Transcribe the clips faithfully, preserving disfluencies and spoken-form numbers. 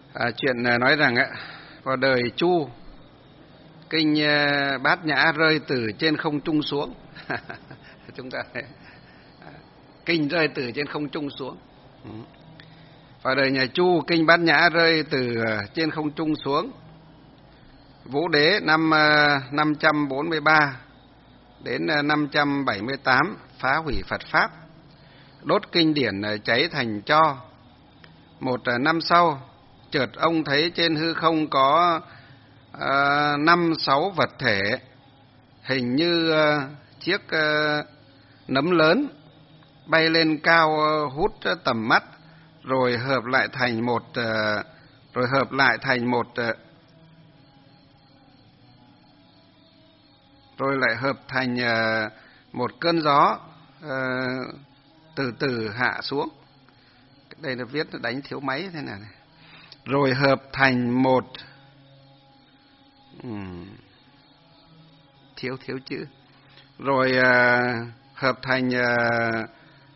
À, chuyện nói rằng á, vào đời Chu, kinh Bát Nhã rơi từ trên không trung xuống. Chúng ta thấy, kinh rơi từ trên không trung xuống. Vào đời nhà Chu, kinh Bát Nhã rơi từ trên không trung xuống. Vũ Đế năm năm trăm bốn mươi ba đến năm trăm bảy mươi tám phá hủy Phật pháp, đốt kinh điển cháy thành tro. Một năm sau, chợt ông thấy trên hư không có uh, năm sáu vật thể hình như uh, chiếc uh, nấm lớn bay lên cao, uh, hút tầm mắt, rồi hợp lại thành một uh, rồi hợp lại thành một uh, rồi lại hợp thành uh, một cơn gió uh, từ từ hạ xuống. Đây là viết đánh thiếu máy thế này, này. Rồi hợp thành một uhm, thiếu thiếu chữ rồi uh, hợp thành uh,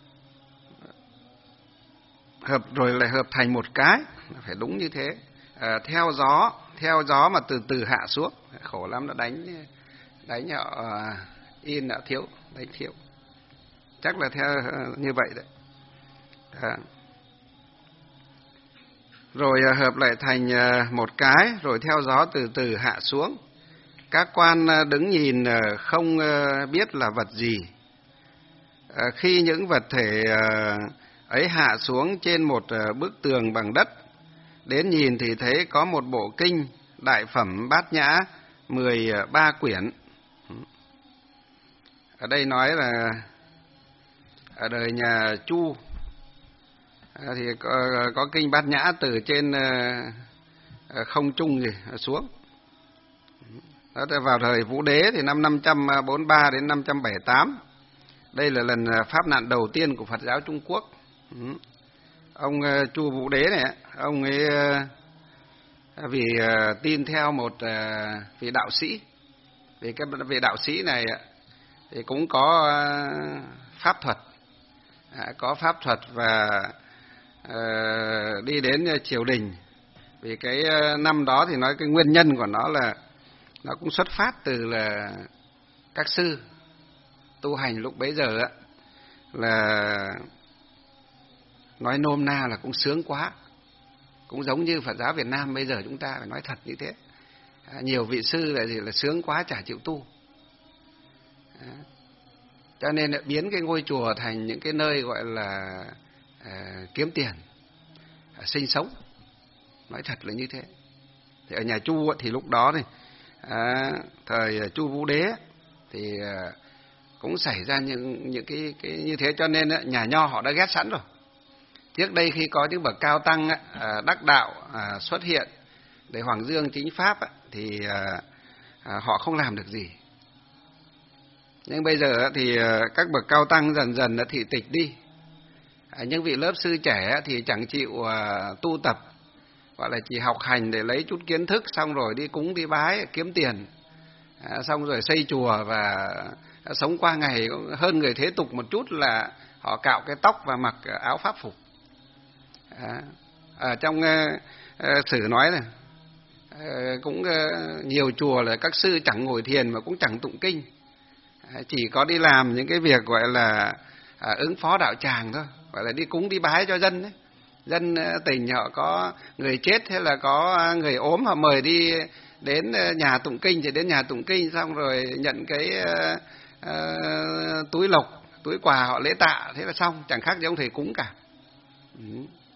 hợp rồi lại hợp thành một cái, phải đúng như thế. Uh, theo gió theo gió mà từ từ hạ xuống, khổ lắm, nó đánh đánh họ uh, in đã thiếu, đánh thiếu, chắc là theo uh, như vậy đấy. À. Rồi hợp lại thành một cái, rồi theo gió từ từ hạ xuống. Các quan đứng nhìn không biết là vật gì. Khi những vật thể ấy hạ xuống trên một bức tường bằng đất, đến nhìn thì thấy có một bộ kinh Đại Phẩm Bát Nhã mười ba quyển. Ở đây nói là ở đời nhà Chu thì có, có kinh Bát Nhã từ trên không trung gì xuống. Đó, vào thời Vũ Đế thì năm năm trăm bốn mươi ba đến năm trăm bảy mươi tám. Đây là lần pháp nạn đầu tiên của Phật giáo Trung Quốc. Ông Chu Vũ Đế này, ông ấy vì tin theo một vị đạo sĩ. Vì cái vị đạo sĩ này thì cũng có pháp thuật, có pháp thuật và Uh, đi đến triều đình. Vì cái uh, năm đó thì nói cái nguyên nhân của nó là nó cũng xuất phát từ là các sư tu hành lúc bấy giờ á, là nói nôm na là cũng sướng quá, cũng giống như Phật giáo Việt Nam bây giờ chúng ta phải nói thật như thế. À, nhiều vị sư là gì là sướng quá chả chịu tu. À, cho nên đã biến cái ngôi chùa thành những cái nơi gọi là À, kiếm tiền, à, sinh sống, nói thật là như thế. Thì ở nhà Chu thì lúc đó thì à, thời Chu Vũ Đế thì à, cũng xảy ra những những cái cái như thế, cho nên nhà nho họ đã ghét sẵn rồi. Trước đây khi có những bậc cao tăng à, đắc đạo à, xuất hiện để hoằng dương chính pháp thì à, à, họ không làm được gì. Nhưng bây giờ thì à, các bậc cao tăng dần dần đã thị tịch đi. À, những vị lớp sư trẻ thì chẳng chịu uh, tu tập, gọi là chỉ học hành để lấy chút kiến thức, xong rồi đi cúng đi bái kiếm tiền, à, xong rồi xây chùa và uh, sống qua ngày. Hơn người thế tục một chút là họ cạo cái tóc và mặc uh, áo pháp phục. À, ở trong uh, uh, sử nói này, uh, cũng uh, nhiều chùa là các sư chẳng ngồi thiền mà cũng chẳng tụng kinh, uh, chỉ có đi làm những cái việc gọi là uh, ứng phó đạo tràng thôi, gọi là đi cúng đi bái cho dân ấy. Dân tỉnh họ có người chết hay là có người ốm, họ mời đi đến nhà tụng kinh thì đến nhà tụng kinh, xong rồi nhận cái uh, uh, túi lộc, túi quà họ lễ tạ, thế là xong, chẳng khác gì ông thầy cúng cả. Ừ.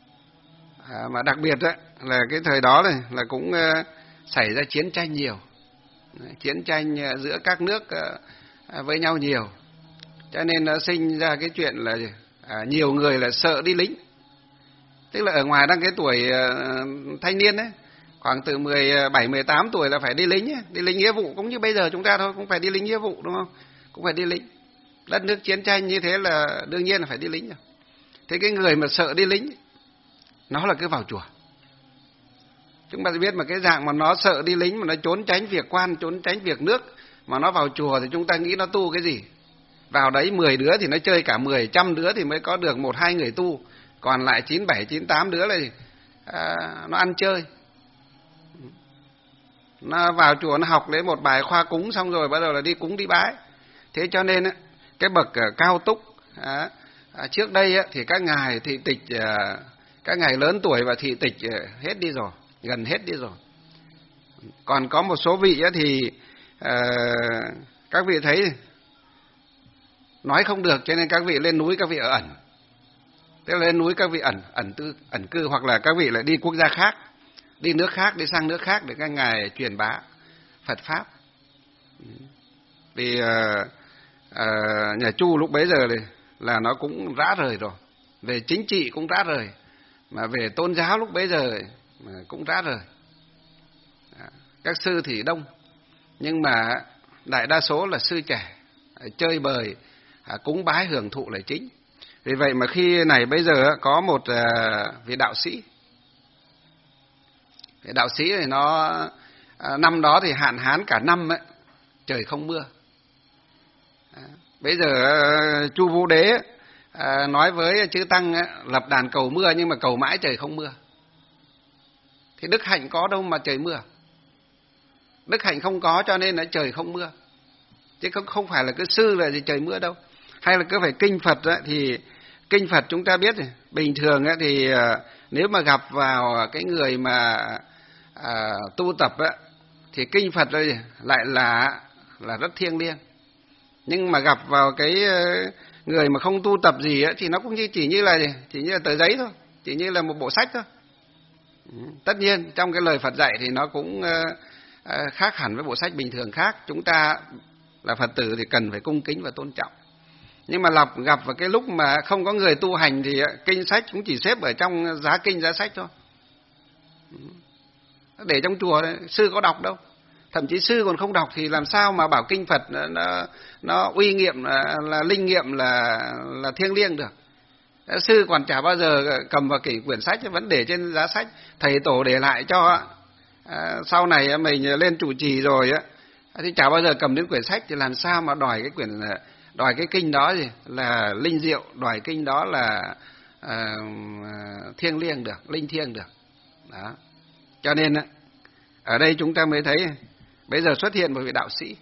À, mà đặc biệt ấy, là cái thời đó này là cũng uh, xảy ra chiến tranh nhiều, chiến tranh giữa các nước uh, với nhau nhiều, cho nên nó sinh ra cái chuyện là À, nhiều người là sợ đi lính. Tức là ở ngoài đang cái tuổi uh, thanh niên đấy, khoảng từ mười bảy mười tám tuổi là phải đi lính ấy. Đi lính nghĩa vụ cũng như bây giờ chúng ta thôi, cũng phải đi lính nghĩa vụ, đúng không? Cũng phải đi lính. Đất nước chiến tranh như thế là đương nhiên là phải đi lính rồi. Thế cái người mà sợ đi lính, nó là cứ vào chùa. Chúng ta biết mà cái dạng mà nó sợ đi lính, mà nó trốn tránh việc quan, trốn tránh việc nước, mà nó vào chùa thì chúng ta nghĩ nó tu cái gì? Vào đấy mười đứa thì nó chơi cả mười, trăm đứa thì mới có được một hai người tu, còn lại chín bảy chín tám đứa là à, nó ăn chơi. Nó vào chùa nó học lấy một bài khoa cúng xong rồi bắt đầu là đi cúng đi bái. Thế cho nên cái bậc cao túc à, à, trước đây thì các ngài thị tịch, à, các ngài lớn tuổi và thị tịch hết đi rồi, gần hết đi rồi. Còn có một số vị thì à, các vị thấy nói không được cho nên các vị lên núi các vị ở ẩn. Tức là lên núi các vị ẩn ẩn tư ẩn cư, hoặc là các vị lại đi quốc gia khác, đi nước khác, đi sang nước khác để các ngài truyền bá Phật pháp. Vì à, à, nhà Chu lúc bấy giờ thì là nó cũng rã rời rồi, về chính trị cũng rã rời, mà về tôn giáo lúc bấy giờ cũng rã rời. Các sư thì đông, nhưng mà đại đa số là sư trẻ, chơi bời, cúng bái hưởng thụ là chính. Vì vậy mà khi này bây giờ có một vị đạo sĩ, vị đạo sĩ thì nó năm đó thì hạn hán cả năm ấy, trời không mưa. Bây giờ Chu Vũ Đế nói với chư tăng lập đàn cầu mưa, nhưng mà cầu mãi trời không mưa. Thì đức hạnh có đâu mà trời mưa? Đức hạnh không có cho nên là trời không mưa, chứ không phải là cứ sư là gì trời mưa đâu. Hay là cứ phải kinh Phật ấy, thì kinh Phật chúng ta biết rồi, bình thường ấy, thì nếu mà gặp vào cái người mà à, tu tập ấy, thì kinh Phật đây lại là là rất thiêng liêng. Nhưng mà gặp vào cái người mà không tu tập gì ấy, thì nó cũng như chỉ như là chỉ như là tờ giấy thôi, chỉ như là một bộ sách thôi. Tất nhiên trong cái lời Phật dạy thì nó cũng khác hẳn với bộ sách bình thường khác. Chúng ta là Phật tử thì cần phải cung kính và tôn trọng. Nhưng mà gặp, gặp vào cái lúc mà không có người tu hành thì kinh sách cũng chỉ xếp ở trong giá kinh giá sách thôi. Để trong chùa sư có đọc đâu. Thậm chí sư còn không đọc thì làm sao mà bảo kinh Phật nó, nó, nó uy nghiệm, là, là linh nghiệm, là, là thiêng liêng được. Sư còn chả bao giờ cầm vào cái quyển sách, vẫn để trên giá sách. Thầy tổ để lại cho, à, sau này mình lên trụ trì rồi á, thì chả bao giờ cầm đến quyển sách, thì làm sao mà đòi cái quyển, đòi cái kinh đó gì là linh diệu, đòi kinh đó là à, thiêng liêng được, linh thiêng được. Đó. Cho nên ở đây chúng ta mới thấy bây giờ xuất hiện một vị đạo sĩ.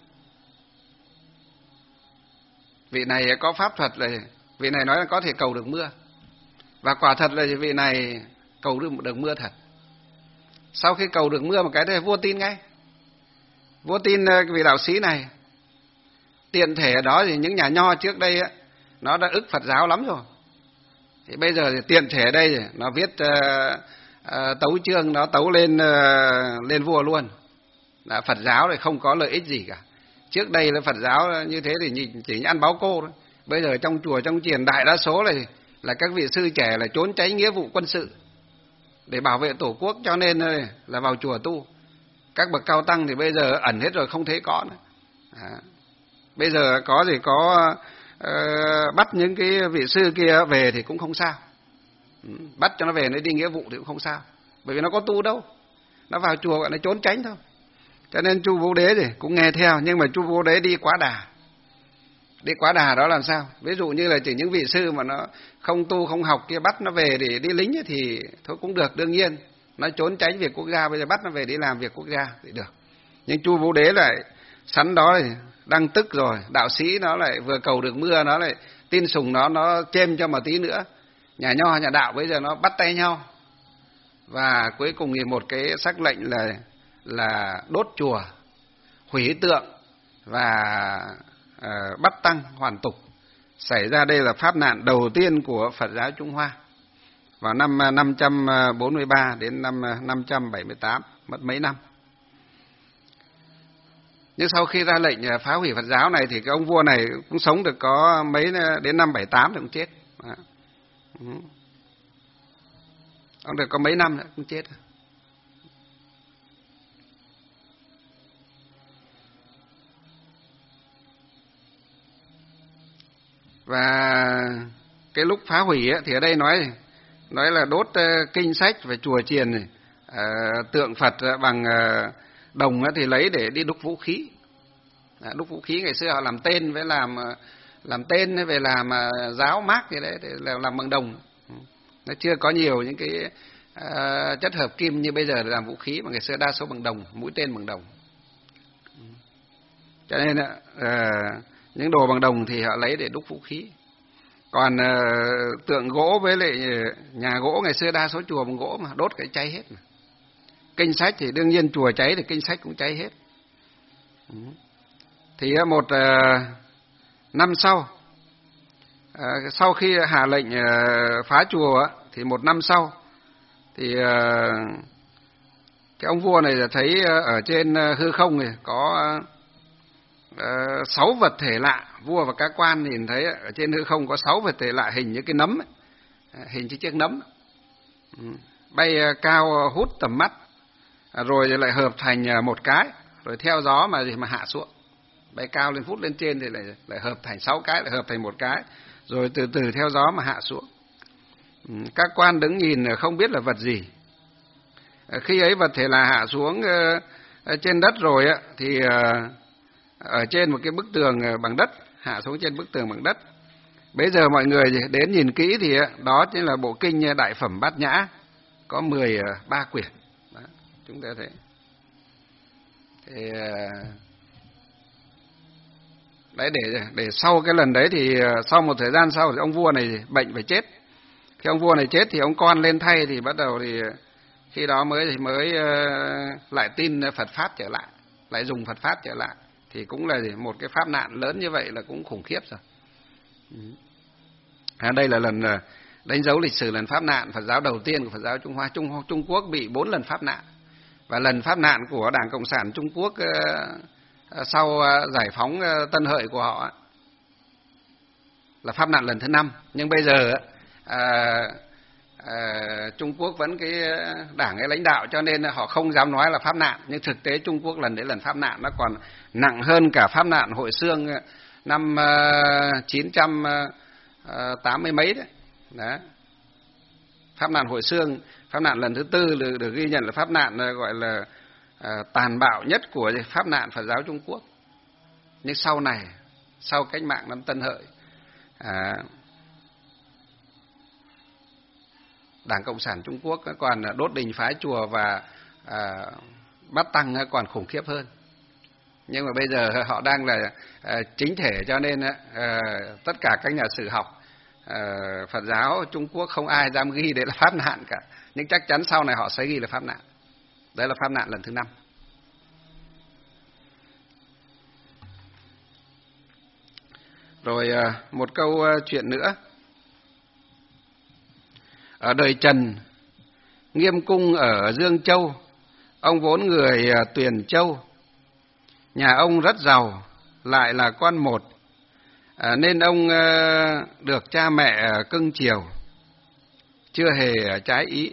Vị này có pháp thuật là vị này nói là có thể cầu được mưa, và quả thật là vị này cầu được, được mưa thật. Sau khi cầu được mưa một cái thì vua tin ngay, vua tin vị đạo sĩ này. Tiện thể ở đó thì những nhà nho trước đây á, nó đã ức Phật giáo lắm rồi, thì bây giờ thì tiện thể ở đây nó viết uh, uh, tấu chương, nó tấu lên uh, lên vua luôn. Là Phật giáo thì không có lợi ích gì cả. Trước đây là Phật giáo như thế thì chỉ ăn báo cô thôi. Bây giờ trong chùa trong chiền đại đa số là là các vị sư trẻ là trốn tránh nghĩa vụ quân sự để bảo vệ tổ quốc, cho nên là vào chùa tu. Các bậc cao tăng thì bây giờ ẩn hết rồi, không thấy có nữa. À, bây giờ có gì có uh, bắt những cái vị sư kia về thì cũng không sao, ừ, bắt cho nó về nó đi nghĩa vụ thì cũng không sao, bởi vì nó có tu đâu, nó vào chùa gọi là trốn tránh thôi. Cho nên Chu Vũ Đế thì cũng nghe theo, nhưng mà Chu Vũ Đế đi quá đà. Đi quá đà đó làm sao? Ví dụ như là chỉ những vị sư mà nó không tu không học kia bắt nó về để đi lính thì thôi cũng được, đương nhiên. Nó trốn tránh việc quốc gia, bây giờ bắt nó về đi làm việc quốc gia thì được. Nhưng Chu Vũ Đế lại sẵn đó thì đang tức rồi, đạo sĩ nó lại vừa cầu được mưa, nó lại tin sùng nó, nó chêm cho một tí nữa. Nhà nho nhà đạo bây giờ nó bắt tay nhau. Và cuối cùng thì một cái sắc lệnh là là đốt chùa, hủy tượng và uh, bắt tăng hoàn tục. Xảy ra đây là pháp nạn đầu tiên của Phật giáo Trung Hoa vào năm năm trăm bốn mươi ba đến năm năm trăm bảy mươi tám, mất mấy năm. Nhưng sau khi ra lệnh phá hủy Phật giáo này thì cái ông vua này cũng sống được có mấy, đến năm bảy tám thì cũng chết. Đó. Ông được có mấy năm nữa cũng chết. Và cái lúc phá hủy ấy, thì ở đây nói nói là đốt uh, kinh sách và chùa chiền này, uh, tượng Phật bằng uh, đồng ấy, thì lấy để đi đúc vũ khí. À, đúc vũ khí ngày xưa họ làm tên với làm uh, làm tên về làm uh, giáo mác gì đấy, để làm bằng đồng. Nó chưa có nhiều những cái uh, chất hợp kim như bây giờ để làm vũ khí, mà ngày xưa đa số bằng đồng, mũi tên bằng đồng. Cho nên uh, những đồ bằng đồng thì họ lấy để đúc vũ khí. Còn uh, tượng gỗ với lại nhà gỗ ngày xưa đa số chùa bằng gỗ mà đốt cái cháy hết mà. Kinh sách thì đương nhiên chùa cháy thì kinh sách cũng cháy hết. Thì một uh, năm sau, uh, sau khi hạ lệnh uh, phá chùa thì một năm sau thì uh, cái ông vua này thấy ở trên hư không này có uh, sáu vật thể lạ. Vua và các quan nhìn thấy ở trên hư không có sáu vật thể lạ hình như cái nấm ấy, hình như chiếc nấm, bay cao hút tầm mắt, rồi lại hợp thành một cái, rồi theo gió mà gì mà hạ xuống, bay cao lên phút lên trên thì lại lại hợp thành sáu cái, lại hợp thành một cái, rồi từ từ theo gió mà hạ xuống. Các quan đứng nhìn không biết là vật gì. Khi ấy vật thể là hạ xuống trên đất rồi thì ở trên một cái bức tường bằng đất, hạ xuống trên bức tường bằng đất. Bây giờ mọi người đến nhìn kỹ thì đó chính là bộ kinh Đại Phẩm Bát Nhã, có mười ba quyển. Đó, chúng ta thấy. Thì đấy, để để sau cái lần đấy thì sau một thời gian sau thì ông vua này bệnh phải chết. Khi ông vua này chết thì ông con lên thay, thì bắt đầu thì khi đó mới thì mới lại tin Phật pháp trở lại, lại dùng Phật pháp trở lại. Thì cũng là một cái pháp nạn lớn như vậy là cũng khủng khiếp rồi. À, đây là lần đánh dấu lịch sử lần pháp nạn Phật giáo đầu tiên của Phật giáo Trung Hoa. Trung, Trung Quốc bị bốn lần pháp nạn. Và lần pháp nạn của Đảng Cộng sản Trung Quốc uh, sau uh, giải phóng uh, Tân Hợi của họ uh, là pháp nạn lần thứ năm. Nhưng bây giờ uh, uh, Trung Quốc vẫn cái đảng ấy lãnh đạo, cho nên họ không dám nói là pháp nạn. Nhưng thực tế Trung Quốc lần đấy lần pháp nạn nó còn nặng hơn cả pháp nạn Hội Xương năm uh, chín trăm tám mươi mấy đấy. Đó. Pháp nạn Hội Xương, pháp nạn lần thứ tư được, được ghi nhận là pháp nạn gọi là uh, tàn bạo nhất của pháp nạn Phật giáo Trung Quốc. Nhưng sau này, sau cách mạng năm Tân Hợi, uh, Đảng Cộng sản Trung Quốc còn đốt đình phá chùa và uh, bắt tăng còn khủng khiếp hơn. Nhưng mà bây giờ họ đang là uh, chính thể, cho nên uh, tất cả các nhà sử học uh, Phật giáo Trung Quốc không ai dám ghi đấy là pháp nạn cả. Nhưng chắc chắn sau này họ sẽ ghi là pháp nạn. Đấy là pháp nạn lần thứ năm. Rồi uh, một câu uh, chuyện nữa. Ở đời Trần, Nghiêm Cung ở Dương Châu, ông vốn người uh, Tuyền Châu. Nhà ông rất giàu, lại là con một, à, nên ông à, được cha mẹ cưng chiều, chưa hề trái ý.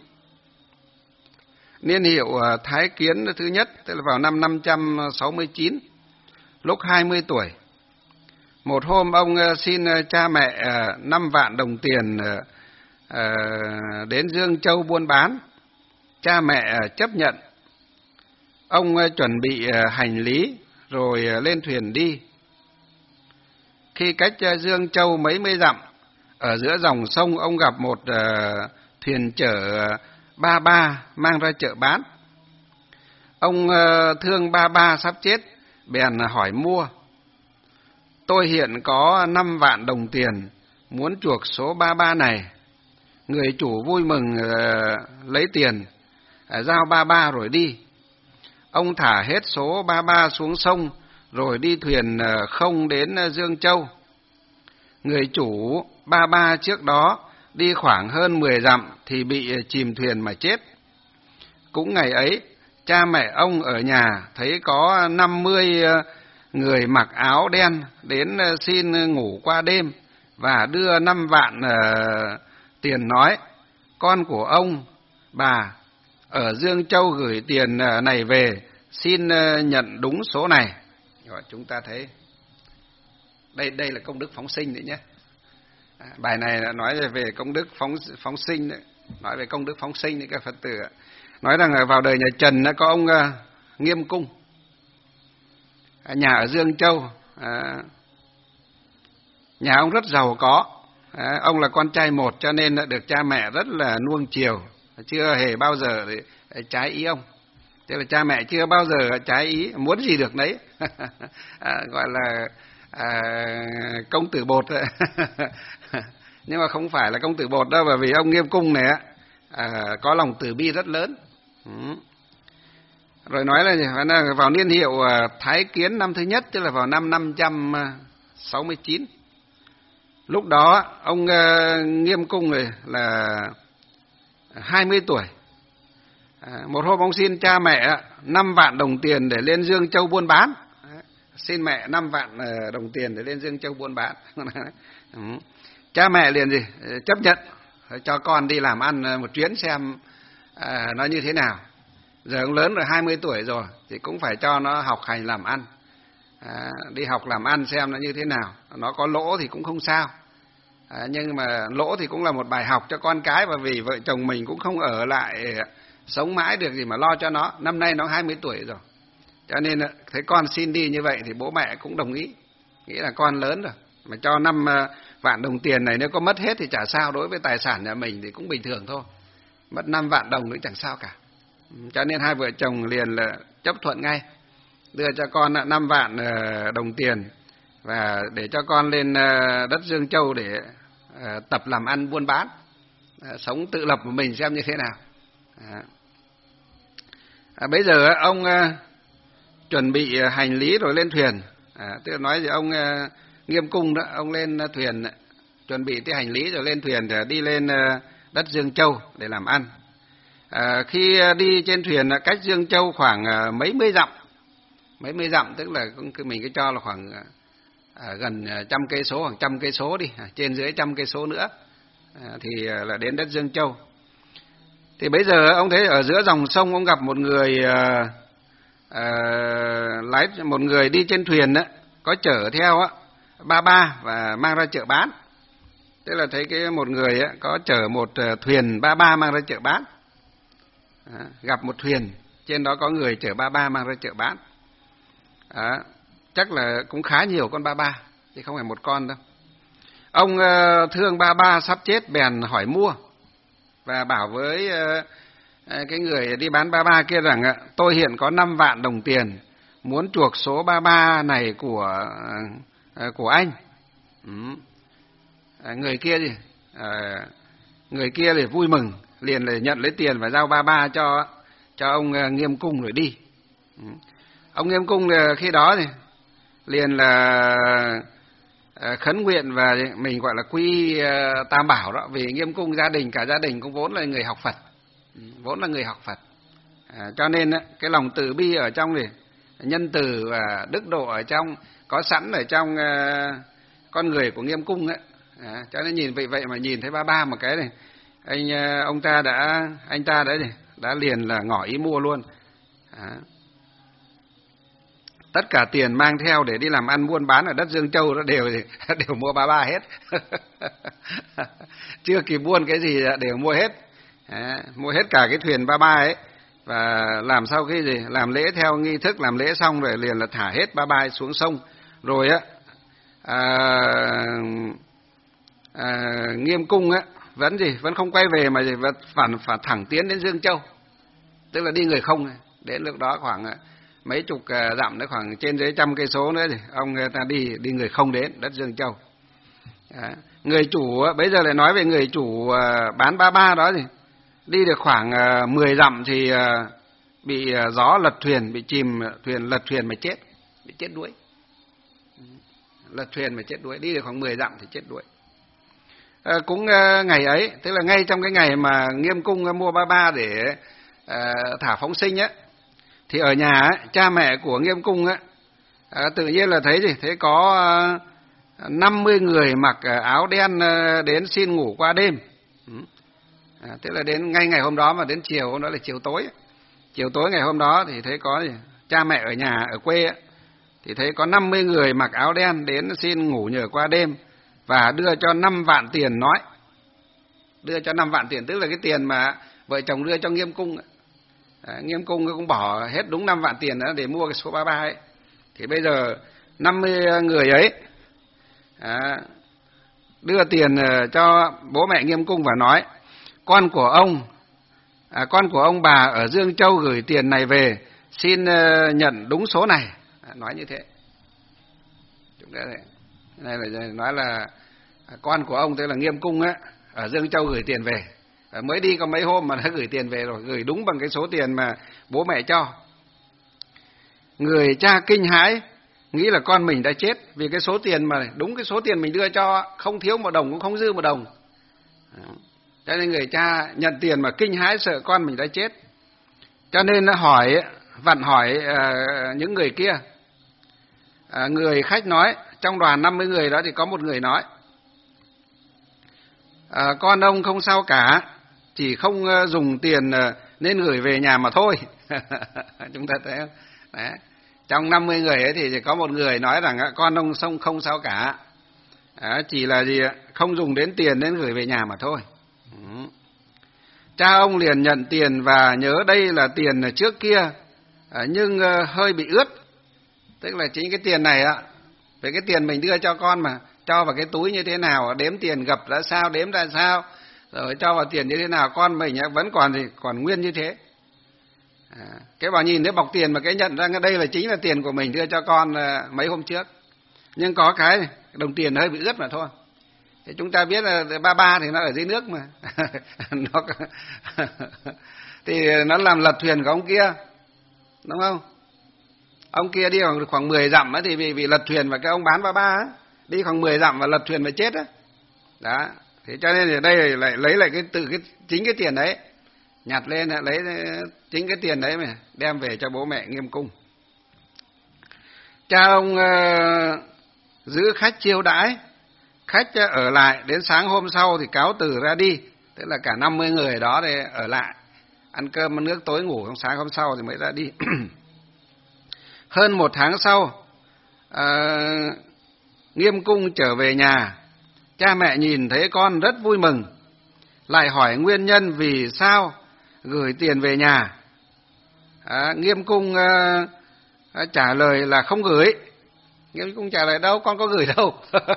Niên hiệu à, Thái Kiến thứ nhất, tức là vào năm năm trăm sáu mươi chín, lúc hai mươi tuổi. Một hôm ông à, xin cha mẹ à, năm vạn đồng tiền à, à, đến Dương Châu buôn bán. Cha mẹ à, chấp nhận. Ông à, chuẩn bị à, hành lý, rồi lên thuyền đi. Khi cách Dương Châu mấy mươi dặm, ở giữa dòng sông ông gặp một uh, thuyền chở ba ba mang ra chợ bán. Ông uh, thương ba ba sắp chết, bèn hỏi mua. Tôi hiện có năm vạn đồng tiền, muốn chuộc số ba ba này. Người chủ vui mừng uh, lấy tiền, uh, giao ba ba rồi đi. Ông thả hết số ba ba xuống sông, rồi đi thuyền không đến Dương Châu. Người chủ ba ba trước đó đi khoảng hơn mười dặm thì bị chìm thuyền mà chết. Cũng ngày ấy, cha mẹ ông ở nhà thấy có năm mươi người mặc áo đen đến xin ngủ qua đêm và đưa năm vạn uh, tiền, nói: con của ông, bà ở Dương Châu gửi tiền này về, xin nhận đúng số này. Rồi chúng ta thấy đây đây là công đức phóng sinh đấy nhé. À, bài này là nói về công đức phóng phóng sinh đấy, nói về công đức phóng sinh đấy các Phật tử. Nói rằng vào đời nhà Trần có ông uh, Nghiêm Cung, nhà ở Dương Châu. À, nhà ông rất giàu có. À, ông là con trai một cho nên được cha mẹ rất là nuông chiều, chưa hề bao giờ trái ý ông. Tức là cha mẹ chưa bao giờ trái ý, muốn gì được đấy. À, gọi là à, công tử bột. Nhưng mà không phải là công tử bột đâu, bởi vì ông Nghiêm Cung này à, có lòng từ bi rất lớn. Ừ. Rồi nói là vào niên hiệu Thái Kiến năm thứ nhất, tức là vào năm năm trăm sáu mươi chín. Lúc đó ông Nghiêm Cung này là hai mươi tuổi. À, một hôm ông xin cha mẹ năm vạn đồng tiền để lên Dương Châu buôn bán. Xin mẹ năm vạn đồng tiền để lên Dương Châu buôn bán. Ừ. Cha mẹ liền gì chấp nhận cho con đi làm ăn một chuyến xem à, nó như thế nào. Giờ ông lớn rồi, hai mươi tuổi rồi thì cũng phải cho nó học hành làm ăn. À, đi học làm ăn xem nó như thế nào. Nó có lỗ thì cũng không sao. À, nhưng mà lỗ thì cũng là một bài học cho con cái, và vì vợ chồng mình cũng không ở lại sống mãi được gì mà lo cho nó. Năm nay nó hai mươi tuổi rồi. Cho nên thấy con xin đi như vậy thì bố mẹ cũng đồng ý. Nghĩ là con lớn rồi. Mà cho năm vạn đồng tiền này nếu có mất hết thì chả sao. Đối với tài sản nhà mình thì cũng bình thường thôi. Mất năm vạn đồng nữa chẳng sao cả. Cho nên hai vợ chồng liền là chấp thuận ngay. Đưa cho con năm vạn đồng tiền và để cho con lên đất Dương Châu để tập làm ăn buôn bán, sống tự lập của mình xem như thế nào. À, bây giờ ông chuẩn bị hành lý rồi lên thuyền. À, tức là nói gì ông Nghiêm Cung đó, ông lên thuyền chuẩn bị cái hành lý rồi lên thuyền để đi lên đất Dương Châu để làm ăn. À, khi đi trên thuyền cách Dương Châu khoảng mấy mươi dặm, mấy mươi dặm tức là mình cứ cho là khoảng à, gần trăm cây số, khoảng trăm cây số đi, à, trên dưới trăm cây số nữa à, thì là đến đất Dương Châu. Thì bây giờ ông thấy ở giữa dòng sông ông gặp một người à, à, lái một người đi trên thuyền đó, có chở theo á, ba ba và mang ra chợ bán. Tức là thấy cái một người á, có chở một thuyền ba ba mang ra chợ bán. À, gặp một thuyền trên đó có người chở ba ba mang ra chợ bán. À, chắc là cũng khá nhiều con ba ba chứ không phải một con đâu. Ông uh, thương ba ba sắp chết bèn hỏi mua và bảo với uh, cái người đi bán ba ba kia rằng uh, tôi hiện có năm vạn đồng tiền, muốn chuộc số ba ba này của uh, của anh. Ừ. À, người kia gì? À, người kia thì vui mừng, liền là nhận lấy tiền và giao ba ba cho cho ông uh, Nghiêm Cung rồi đi. Ừ. Ông Nghiêm Cung uh, khi đó thì liền là khấn nguyện và mình gọi là quy Tam Bảo đó, vì Nghiêm Cung gia đình cả gia đình cũng vốn là người học Phật, vốn là người học Phật, à, cho nên cái lòng từ bi ở trong thì nhân từ và đức độ ở trong có sẵn ở trong uh, con người của Nghiêm Cung ấy, à, cho nên nhìn vậy vậy mà nhìn thấy ba ba một cái này, anh uh, ông ta đã anh ta đã đã liền là ngỏ ý mua luôn. À. Tất cả tiền mang theo để đi làm ăn buôn bán ở đất Dương Châu đó đều đều mua ba ba hết. Chưa kịp buôn cái gì đều mua hết. À, mua hết cả cái thuyền ba ba ấy. Và làm sau khi gì? Làm lễ theo nghi thức, làm lễ xong rồi liền là thả hết ba ba xuống sông. Rồi á, à, à, Nghiêm Cung á, vẫn gì? Vẫn không quay về mà gì? Vẫn phản, phản thẳng tiến đến Dương Châu. Tức là đi người không. Đến lúc đó khoảng mấy chục dặm nữa, khoảng trên dưới trăm cây số nữa thì ông ta đi đi người không đến đất Dương Châu. Đó. Người chủ bây giờ lại nói về người chủ bán ba ba đó thì đi được khoảng mười dặm thì bị gió lật thuyền, bị chìm thuyền, lật thuyền mà chết, bị chết đuối. Lật thuyền mà chết đuối, đi được khoảng mười dặm thì chết đuối. À, cũng ngày ấy, tức là ngay trong cái ngày mà Nghiêm Cung mua ba ba để à, thả phóng sinh á, thì ở nhà ấy, cha mẹ của Nghiêm Cung ấy, à, tự nhiên là thấy gì? Thấy có à, năm mươi người mặc áo đen à, đến xin ngủ qua đêm. À, tức là đến ngay ngày hôm đó, mà đến chiều hôm đó là chiều tối. Chiều tối ngày hôm đó thì thấy có gì? Cha mẹ ở nhà, ở quê ấy, thì thấy có năm mươi người mặc áo đen đến xin ngủ nhờ qua đêm và đưa cho năm vạn tiền nói. Đưa cho năm vạn tiền, tức là cái tiền mà vợ chồng đưa cho Nghiêm Cung ấy. À, Nghiêm Cung cũng bỏ hết đúng năm vạn tiền đó để mua cái số ba ba ấy. Thì bây giờ năm mươi người ấy à, đưa tiền cho bố mẹ Nghiêm Cung và nói: con của ông À, con của ông bà ở Dương Châu gửi tiền này về, xin uh, nhận đúng số này. À, nói như thế. Chúng ta này là nói là con của ông, tức là Nghiêm Cung á, ở Dương Châu gửi tiền về. À, mới đi có mấy hôm mà đã gửi tiền về rồi, gửi đúng bằng cái số tiền mà bố mẹ cho. Người cha kinh hãi, nghĩ là con mình đã chết, vì cái số tiền mà đúng cái số tiền mình đưa cho, không thiếu một đồng cũng không dư một đồng. Cho nên người cha nhận tiền mà kinh hãi, sợ con mình đã chết. Cho nên nó hỏi, vặn hỏi uh, những người kia. Uh, người khách nói, trong đoàn năm mươi người đó thì có một người nói, uh, con ông không sao cả, chỉ không uh, dùng tiền uh, nên gửi về nhà mà thôi. Chúng ta thấy không? Đấy. Trong năm mươi người ấy thì chỉ có một người nói rằng uh, con ông không, không sao cả, uh, chỉ là gì không dùng đến tiền nên gửi về nhà mà thôi. Ừ. Cha ông liền nhận tiền và nhớ đây là tiền trước kia, uh, nhưng uh, hơi bị ướt. Tức là chính cái tiền này á, về cái tiền mình đưa cho con mà, cho vào cái túi như thế nào, đếm tiền gập ra sao, đếm ra sao, rồi cho vào tiền như thế nào, con mình vẫn còn thì còn nguyên như thế. À, cái bảo nhìn thấy bọc tiền mà cái nhận ra đây là chính là tiền của mình đưa cho con mấy hôm trước. Nhưng có cái đồng tiền hơi bị ướt mà thôi. Thì chúng ta biết là ba ba thì nó ở dưới nước mà. nó thì nó làm lật thuyền của ông kia, đúng không? Ông kia đi khoảng, khoảng mười dặm ấy, thì vì, vì lật thuyền và cái ông bán ba ba ấy, đi khoảng mười dặm và lật thuyền mà chết á. Đó. đó. Thế cho nên ở đây lại lấy lại cái từ cái chính cái tiền đấy, nhặt lên lấy chính cái tiền đấy mà đem về cho bố mẹ Nghiêm Cung. Cha ông uh, giữ khách chiêu đãi, khách ở lại đến sáng hôm sau thì cáo từ ra đi, tức là cả năm mươi người đó thì ở lại ăn cơm ăn nước tối ngủ, sáng hôm sau thì mới ra đi. Hơn một tháng sau, uh, Nghiêm Cung trở về nhà, cha mẹ nhìn thấy con rất vui mừng, lại hỏi nguyên nhân vì sao gửi tiền về nhà. À, Nghiêm Cung uh, trả lời là không gửi. Nghiêm Cung trả lời đâu, con có gửi đâu.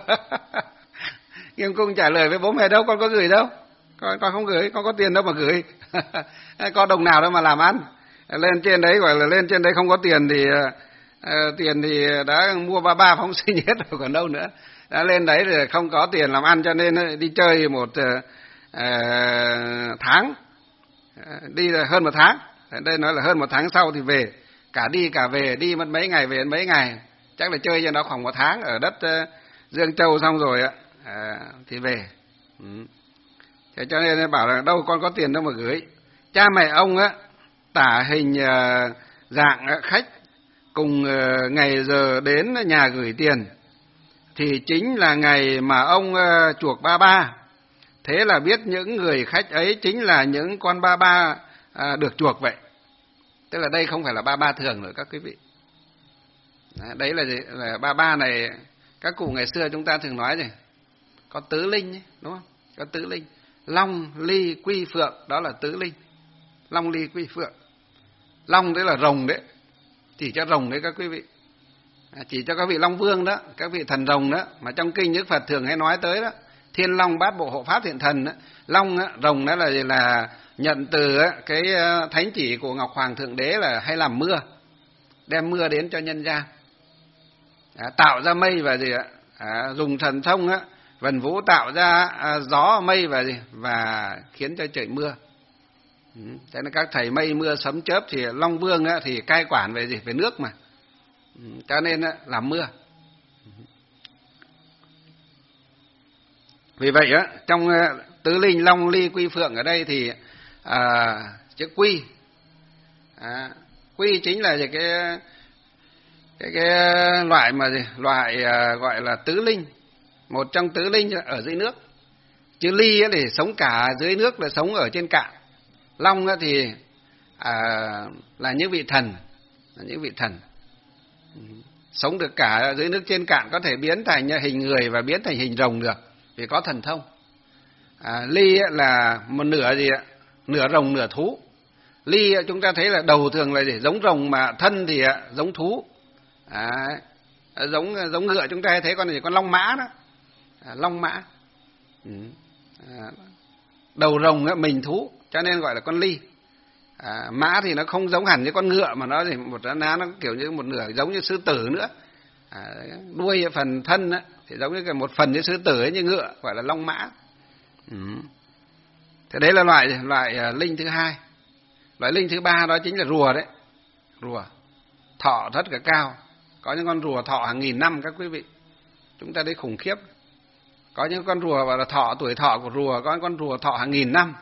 Nghiêm Cung trả lời với bố mẹ đâu, con có gửi đâu, con, con không gửi, con có tiền đâu mà gửi. Có đồng nào đâu mà làm ăn. Lên trên đấy gọi là lên trên đấy không có tiền thì uh, tiền thì đã mua ba ba phóng sinh hết rồi còn đâu nữa. Đã lên đấy thì không có tiền làm ăn cho nên đi chơi một uh, uh, tháng, uh, đi hơn một tháng. Đây nói là hơn một tháng sau thì về, cả đi cả về, đi mất mấy ngày về mấy ngày, chắc là chơi cho nó khoảng một tháng ở đất uh, Dương Châu xong rồi uh, thì về. Ừ. Thế cho nên bảo là đâu con có tiền đâu mà gửi. Cha mẹ ông á tả hình uh, dạng uh, khách cùng uh, ngày giờ đến nhà gửi tiền, thì chính là ngày mà ông uh, chuộc ba ba. Thế là biết những người khách ấy chính là những con ba ba uh, được chuộc vậy. Tức là đây không phải là ba ba thường nữa các quý vị. Đấy là gì? Là ba ba này, các cụ ngày xưa chúng ta thường nói gì? Có tứ linh ấy, đúng không? Có tứ linh. Long, ly, quy, phượng, đó là tứ linh. Long, ly, quy, phượng. Long đấy là rồng đấy, chỉ cho rồng đấy các quý vị. À, chỉ cho các vị Long Vương đó, các vị thần rồng đó, mà trong kinh Đức Phật thường hay nói tới đó. Thiên Long bát bộ hộ pháp thiện thần đó. Long đó, rồng đó là là nhận từ cái thánh chỉ của Ngọc Hoàng Thượng Đế là hay làm mưa, đem mưa đến cho nhân gian, à, tạo ra mây và gì ạ, à, dùng thần thông á, vần vũ tạo ra à, gió mây và gì và khiến cho trời mưa. Ừ. Thế nên các thầy mây mưa sấm chớp thì Long Vương á, thì cai quản về gì về nước mà, ừ. Cho nên á, làm mưa. Vì vậy á, trong tứ linh Long, Ly, Quy, Phượng ở đây thì à, chữ Quy, à, Quy chính là cái cái cái loại mà gì? Loại à, gọi là tứ linh, một trong tứ linh ở dưới nước. Chữ Ly á, thì sống cả dưới nước, là sống ở trên cạn. Long á, thì à, là những vị thần, là những vị thần sống được cả dưới nước trên cạn, có thể biến thành hình người và biến thành hình rồng được vì có thần thông. À, Ly là một nửa gì ạ? Nửa rồng nửa thú. Ly chúng ta thấy là đầu thường là gì? Giống rồng mà thân thì giống thú. À, giống giống ngựa chúng ta hay thấy con gì? Con long mã đó. À, long mã. Ừ. À, đầu rồng mình thú cho nên gọi là con Ly. À, mã thì nó không giống hẳn như con ngựa, mà nó thì một lá nó kiểu như một nửa giống như sư tử nữa. À, đuôi phần thân á, thì giống như một phần như sư tử ấy, như ngựa, gọi là long mã. Ừ. Thế đấy là loại loại linh thứ hai. Loại linh thứ ba đó chính là rùa đấy. Rùa thọ rất là cao, có những con rùa thọ hàng nghìn năm các quý vị, chúng ta thấy khủng khiếp. Có những con rùa gọi là thọ, tuổi thọ của rùa có những con rùa thọ hàng nghìn năm,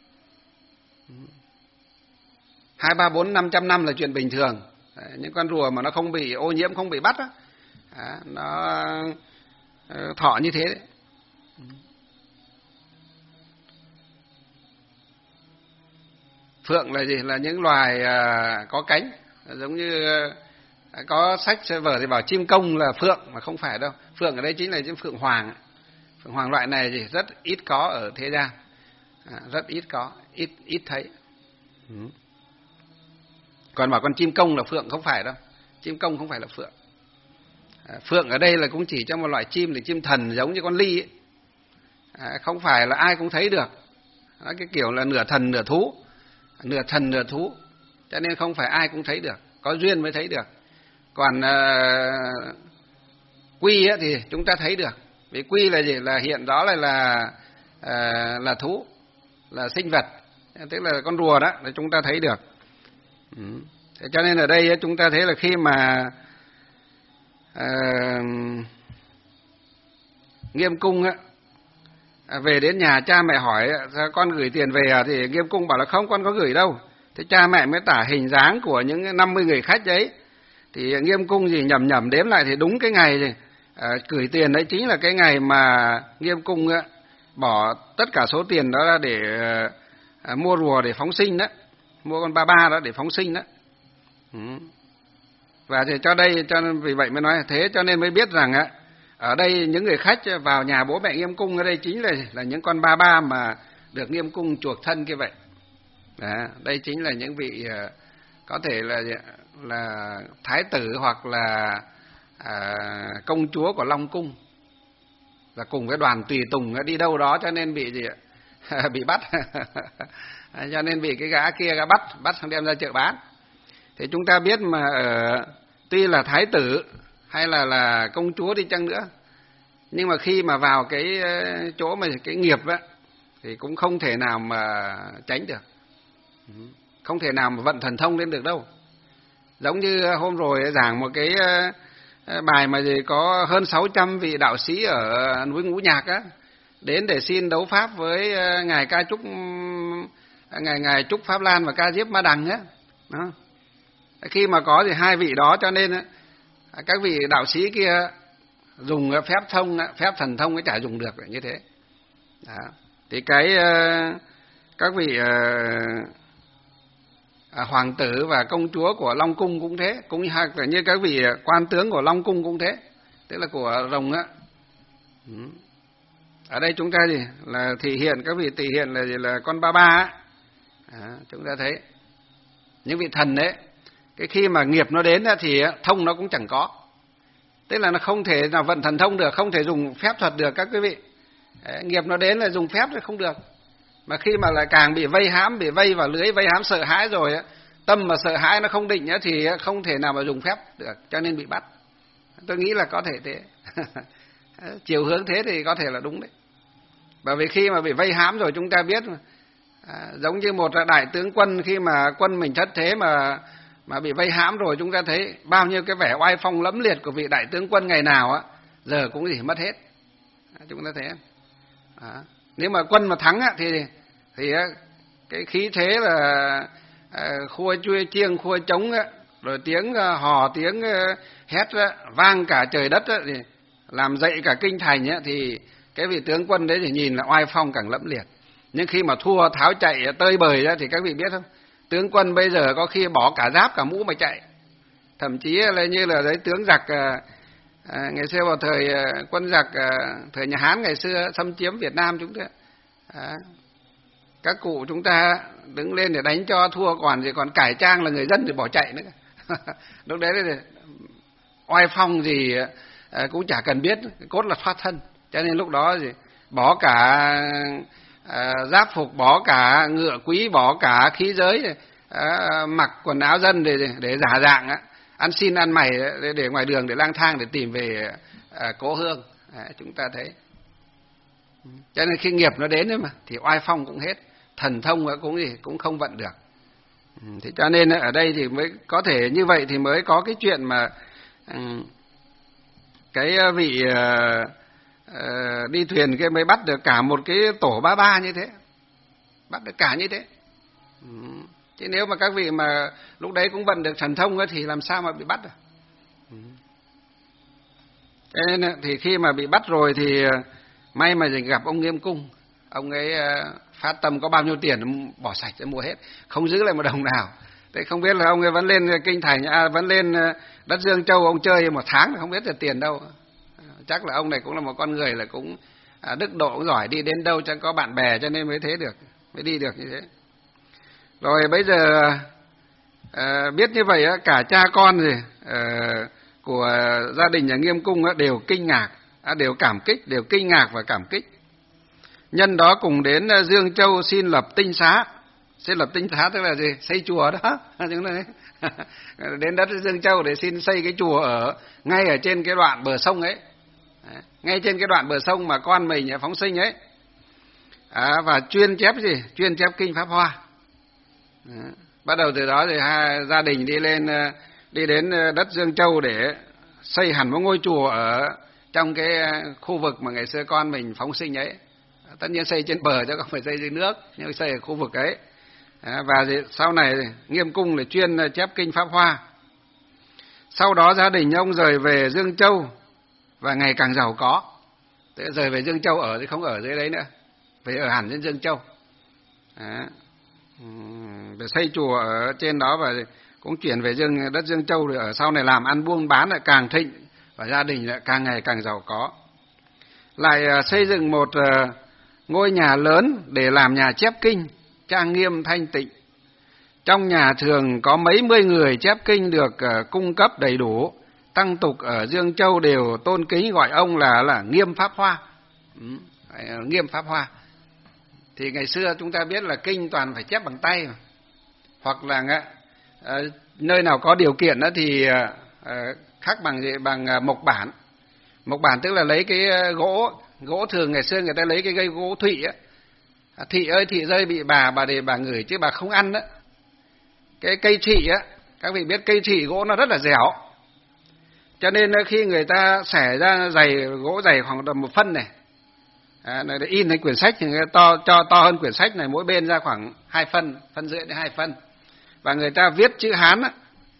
hai ba bốn năm trăm năm là chuyện bình thường. Đấy, những con rùa mà nó không bị ô nhiễm, không bị bắt đó, à, nó thọ như thế đấy. Phượng là gì? Là những loài à, có cánh, giống như à, có sách vở thì bảo chim công là phượng, mà không phải đâu. Phượng ở đây chính là chim phượng hoàng. Phượng hoàng loại này thì rất ít có ở thế gian, à, rất ít có, ít ít thấy. Ừ. Còn bảo con chim công là phượng, không phải đâu. Chim công không phải là phượng. À, phượng ở đây là cũng chỉ cho một loại chim, là chim thần giống như con ly ấy. À, không phải là ai cũng thấy được. Đó, cái kiểu là nửa thần nửa thú, nửa thần nửa thú, cho nên không phải ai cũng thấy được, có duyên mới thấy được. Còn uh, quy ấy thì chúng ta thấy được, vì quy là gì? Là hiện đó là là uh, là thú, là sinh vật, tức là con rùa đó, là chúng ta thấy được. Ừ. Thế cho nên ở đây ấy, chúng ta thấy là khi mà uh, Nghiêm Cung ấy, về đến nhà, cha mẹ hỏi con gửi tiền về, thì Nghiêm Cung bảo là không, con có gửi đâu. Thế cha mẹ mới tả hình dáng của những năm mươi người khách ấy, thì Nghiêm Cung gì nhẩm nhẩm đếm lại thì đúng cái ngày thì, à, gửi tiền đấy chính là cái ngày mà Nghiêm Cung á, bỏ tất cả số tiền đó ra để à, mua rùa để phóng sinh đó, mua con ba ba đó để phóng sinh đó. Ừ. Và thì cho đây, cho nên vì vậy mới nói thế, cho nên mới biết rằng á, ở đây những người khách vào nhà bố mẹ Nghiêm Cung ở đây chính là là những con ba ba mà được Nghiêm Cung chuộc thân như vậy. Đó, đây chính là những vị uh, có thể là là thái tử hoặc là à, công chúa của Long Cung, và cùng với đoàn tùy tùng đi đâu đó, cho nên bị gì ạ? Bị bắt. Cho nên bị cái gã kia gã bắt, bắt xong đem ra chợ bán. Thì chúng ta biết mà ở, tuy là thái tử hay là là công chúa đi chăng nữa, nhưng mà khi mà vào cái chỗ mà cái nghiệp á, thì cũng không thể nào mà tránh được, không thể nào mà vận thần thông lên được đâu. Giống như hôm rồi giảng một cái bài mà gì có hơn sáu trăm vị đạo sĩ ở núi Ngũ Nhạc á, đến để xin đấu pháp với ngài Ca Trúc, ngài ngài Trúc Pháp Lan và Ca Diếp Ma Đằng á. Đó. Khi mà có thì hai vị đó, cho nên các vị đạo sĩ kia dùng phép thông, phép thần thông ấy chả dùng được như thế. Đó. Thì cái các vị à, hoàng tử và công chúa của Long Cung cũng thế, cũng như, như các vị quan tướng của Long Cung cũng thế, tức là của rồng á. Ừ. Ở đây chúng ta gì là thể hiện, các vị thể hiện là gì? Là con ba ba á. À, chúng ta thấy những vị thần đấy, cái khi mà nghiệp nó đến thì thông nó cũng chẳng có, tức là nó không thể nào vận thần thông được, không thể dùng phép thuật được các quý vị. Đấy, nghiệp nó đến là dùng phép thì không được, mà khi mà lại càng bị vây hãm, bị vây vào lưới vây hãm sợ hãi rồi, tâm mà sợ hãi nó không định thì không thể nào mà dùng phép được, cho nên bị bắt. Tôi nghĩ là có thể thế. Chiều hướng thế thì có thể là đúng đấy. Bởi vì khi mà bị vây hãm rồi chúng ta biết, à, giống như một đại tướng quân, khi mà quân mình thất thế mà mà bị vây hãm rồi, chúng ta thấy bao nhiêu cái vẻ oai phong lẫm liệt của vị đại tướng quân ngày nào á, giờ cũng gì mất hết. Chúng ta thấy. À, nếu mà quân mà thắng á, thì thì cái khí thế là à, khua chuôi chiêng khua trống á, rồi tiếng hò tiếng hét á, vang cả trời đất á, thì làm dậy cả kinh thành á, thì cái vị tướng quân đấy thì nhìn là oai phong càng lẫm liệt. Nhưng khi mà thua tháo chạy tơi bời ra thì các vị biết không, tướng quân bây giờ có khi bỏ cả giáp cả mũ mà chạy, thậm chí là như là đấy tướng giặc à, à, ngày xưa vào thời à, quân giặc à, thời nhà Hán ngày xưa xâm chiếm Việt Nam chúng ta, à, các cụ chúng ta đứng lên để đánh cho thua, còn gì còn cải trang là người dân thì bỏ chạy nữa. Lúc đấy thì oai phong gì à, cũng chả cần biết, cốt là thoát thân, cho nên lúc đó gì bỏ cả à, giáp phục, bỏ cả ngựa quý, bỏ cả khí giới, à, mặc quần áo dân để để giả dạng á, ăn xin ăn mày để, để ngoài đường để lang thang để tìm về à, cố hương. À, chúng ta thấy. Cho nên khi nghiệp nó đến đấy mà thì oai phong cũng hết, thần thông cũng gì cũng không vận được. Thế cho nên ở đây thì mới có thể như vậy thì mới có cái chuyện mà um, cái vị uh, uh, đi thuyền kia mới bắt được cả một cái tổ ba ba như thế, bắt được cả như thế. Um, chứ nếu mà các vị mà lúc đấy cũng vận được thần thông ấy, thì làm sao mà bị bắt được. Um. Thế nên thì khi mà bị bắt rồi thì may mà gặp ông Nghiêm Cung, ông ấy phát tâm có bao nhiêu tiền bỏ sạch để mua hết, không giữ lại một đồng nào. Thế không biết là ông ấy vẫn lên kinh thành, à, vẫn lên đất Dương Châu ông chơi một tháng không biết là tiền đâu. Chắc là ông này cũng là một con người là cũng à, đức độ cũng giỏi, đi đến đâu chẳng có bạn bè cho nên mới thế được, mới đi được như thế. Rồi bây giờ à, biết như vậy cả cha con gì à, của gia đình nhà Nghiêm Cung đều kinh ngạc, đều cảm kích, đều kinh ngạc và cảm kích. Nhân đó cùng đến Dương Châu xin lập tinh xá. Xin lập tinh xá tức là gì? Xây chùa đó. Đến đất Dương Châu để xin xây cái chùa ở ngay ở trên cái đoạn bờ sông ấy, ngay trên cái đoạn bờ sông mà con mình phóng sinh ấy. À, và chuyên chép gì? Chuyên chép kinh Pháp Hoa. À, bắt đầu từ đó thì hai gia đình đi lên, đi đến đất Dương Châu để xây hẳn một ngôi chùa ở trong cái khu vực mà ngày xưa con mình phóng sinh ấy. Tất nhiên xây trên bờ chứ không phải xây dưới nước, nhưng xây ở khu vực ấy. À, và sau này Nghiêm Cung là chuyên chép kinh Pháp Hoa. Sau đó gia đình ông rời về Dương Châu và ngày càng giàu có. Thế rời về Dương Châu ở thì không ở dưới đấy nữa, về ở hẳn trên Dương Châu. À, về xây chùa ở trên đó và cũng chuyển về Dương đất Dương Châu, rồi ở sau này làm ăn buôn bán lại càng thịnh và gia đình lại càng ngày càng giàu có. Lại xây dựng một ngôi nhà lớn để làm nhà chép kinh, trang nghiêm thanh tịnh. Trong nhà thường có mấy mươi người chép kinh được cung cấp đầy đủ. Tăng tục ở Dương Châu đều tôn kính gọi ông là là Nghiêm Pháp Hoa. Ừ, Nghiêm Pháp Hoa. Thì ngày xưa chúng ta biết là kinh toàn phải chép bằng tay mà. Hoặc là à, nơi nào có điều kiện đó thì à, khắc bằng gì? Bằng mộc bản. Mộc bản tức là lấy cái gỗ, gỗ thường ngày xưa người ta lấy cái cây gỗ thụy á. Thị ơi thị rơi bị bà, bà để bà ngửi chứ bà không ăn đó. Cái cây thị á, các vị biết cây thị gỗ nó rất là dẻo. Cho nên khi người ta xẻ ra dày, gỗ dày khoảng tầm một phân này, à, để in thành quyển sách thì người ta to, cho to hơn quyển sách này, mỗi bên ra khoảng hai phân, phân rưỡi đến hai phân. Và người ta viết chữ Hán á,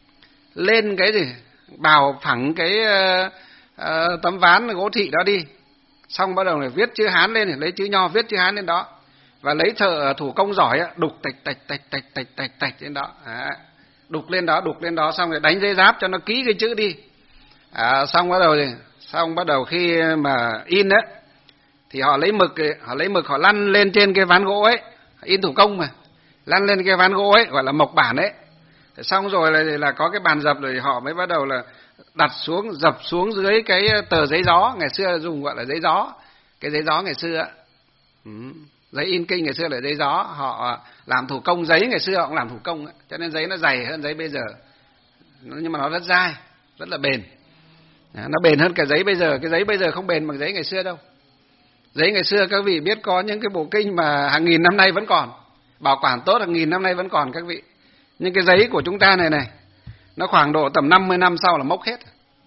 lên cái gì, bào phẳng cái uh, uh, tấm ván gỗ thị đó đi. Xong bắt đầu này viết chữ Hán lên, lấy chữ Nho viết chữ Hán lên đó. Và lấy thợ thủ công giỏi á, đục tạch tạch tạch tạch tạch tạch tạch trên đó. À, đục lên đó, đục lên đó, xong rồi đánh giấy giáp cho nó ký cái chữ đi. À, xong bắt đầu xong bắt đầu khi mà in á thì họ lấy mực, họ lấy mực họ lăn lên trên cái ván gỗ ấy, in thủ công mà, lăn lên cái ván gỗ ấy gọi là mộc bản ấy. Xong rồi là, là có cái bàn dập rồi họ mới bắt đầu là đặt xuống, dập xuống dưới cái tờ giấy gió, ngày xưa dùng gọi là giấy gió, cái giấy gió ngày xưa. Ừ. Giấy in kinh ngày xưa là giấy gió, họ làm thủ công giấy ngày xưa họ cũng làm thủ công, cho nên giấy nó dày hơn giấy bây giờ, nhưng mà nó rất dai, rất là bền. Nó bền hơn cả giấy bây giờ, cái giấy bây giờ không bền bằng giấy ngày xưa đâu. Giấy ngày xưa các vị biết có những cái bộ kinh mà hàng nghìn năm nay vẫn còn, bảo quản tốt hàng nghìn năm nay vẫn còn các vị. Nhưng cái giấy của chúng ta này này, nó khoảng độ tầm năm mươi năm sau là mốc hết.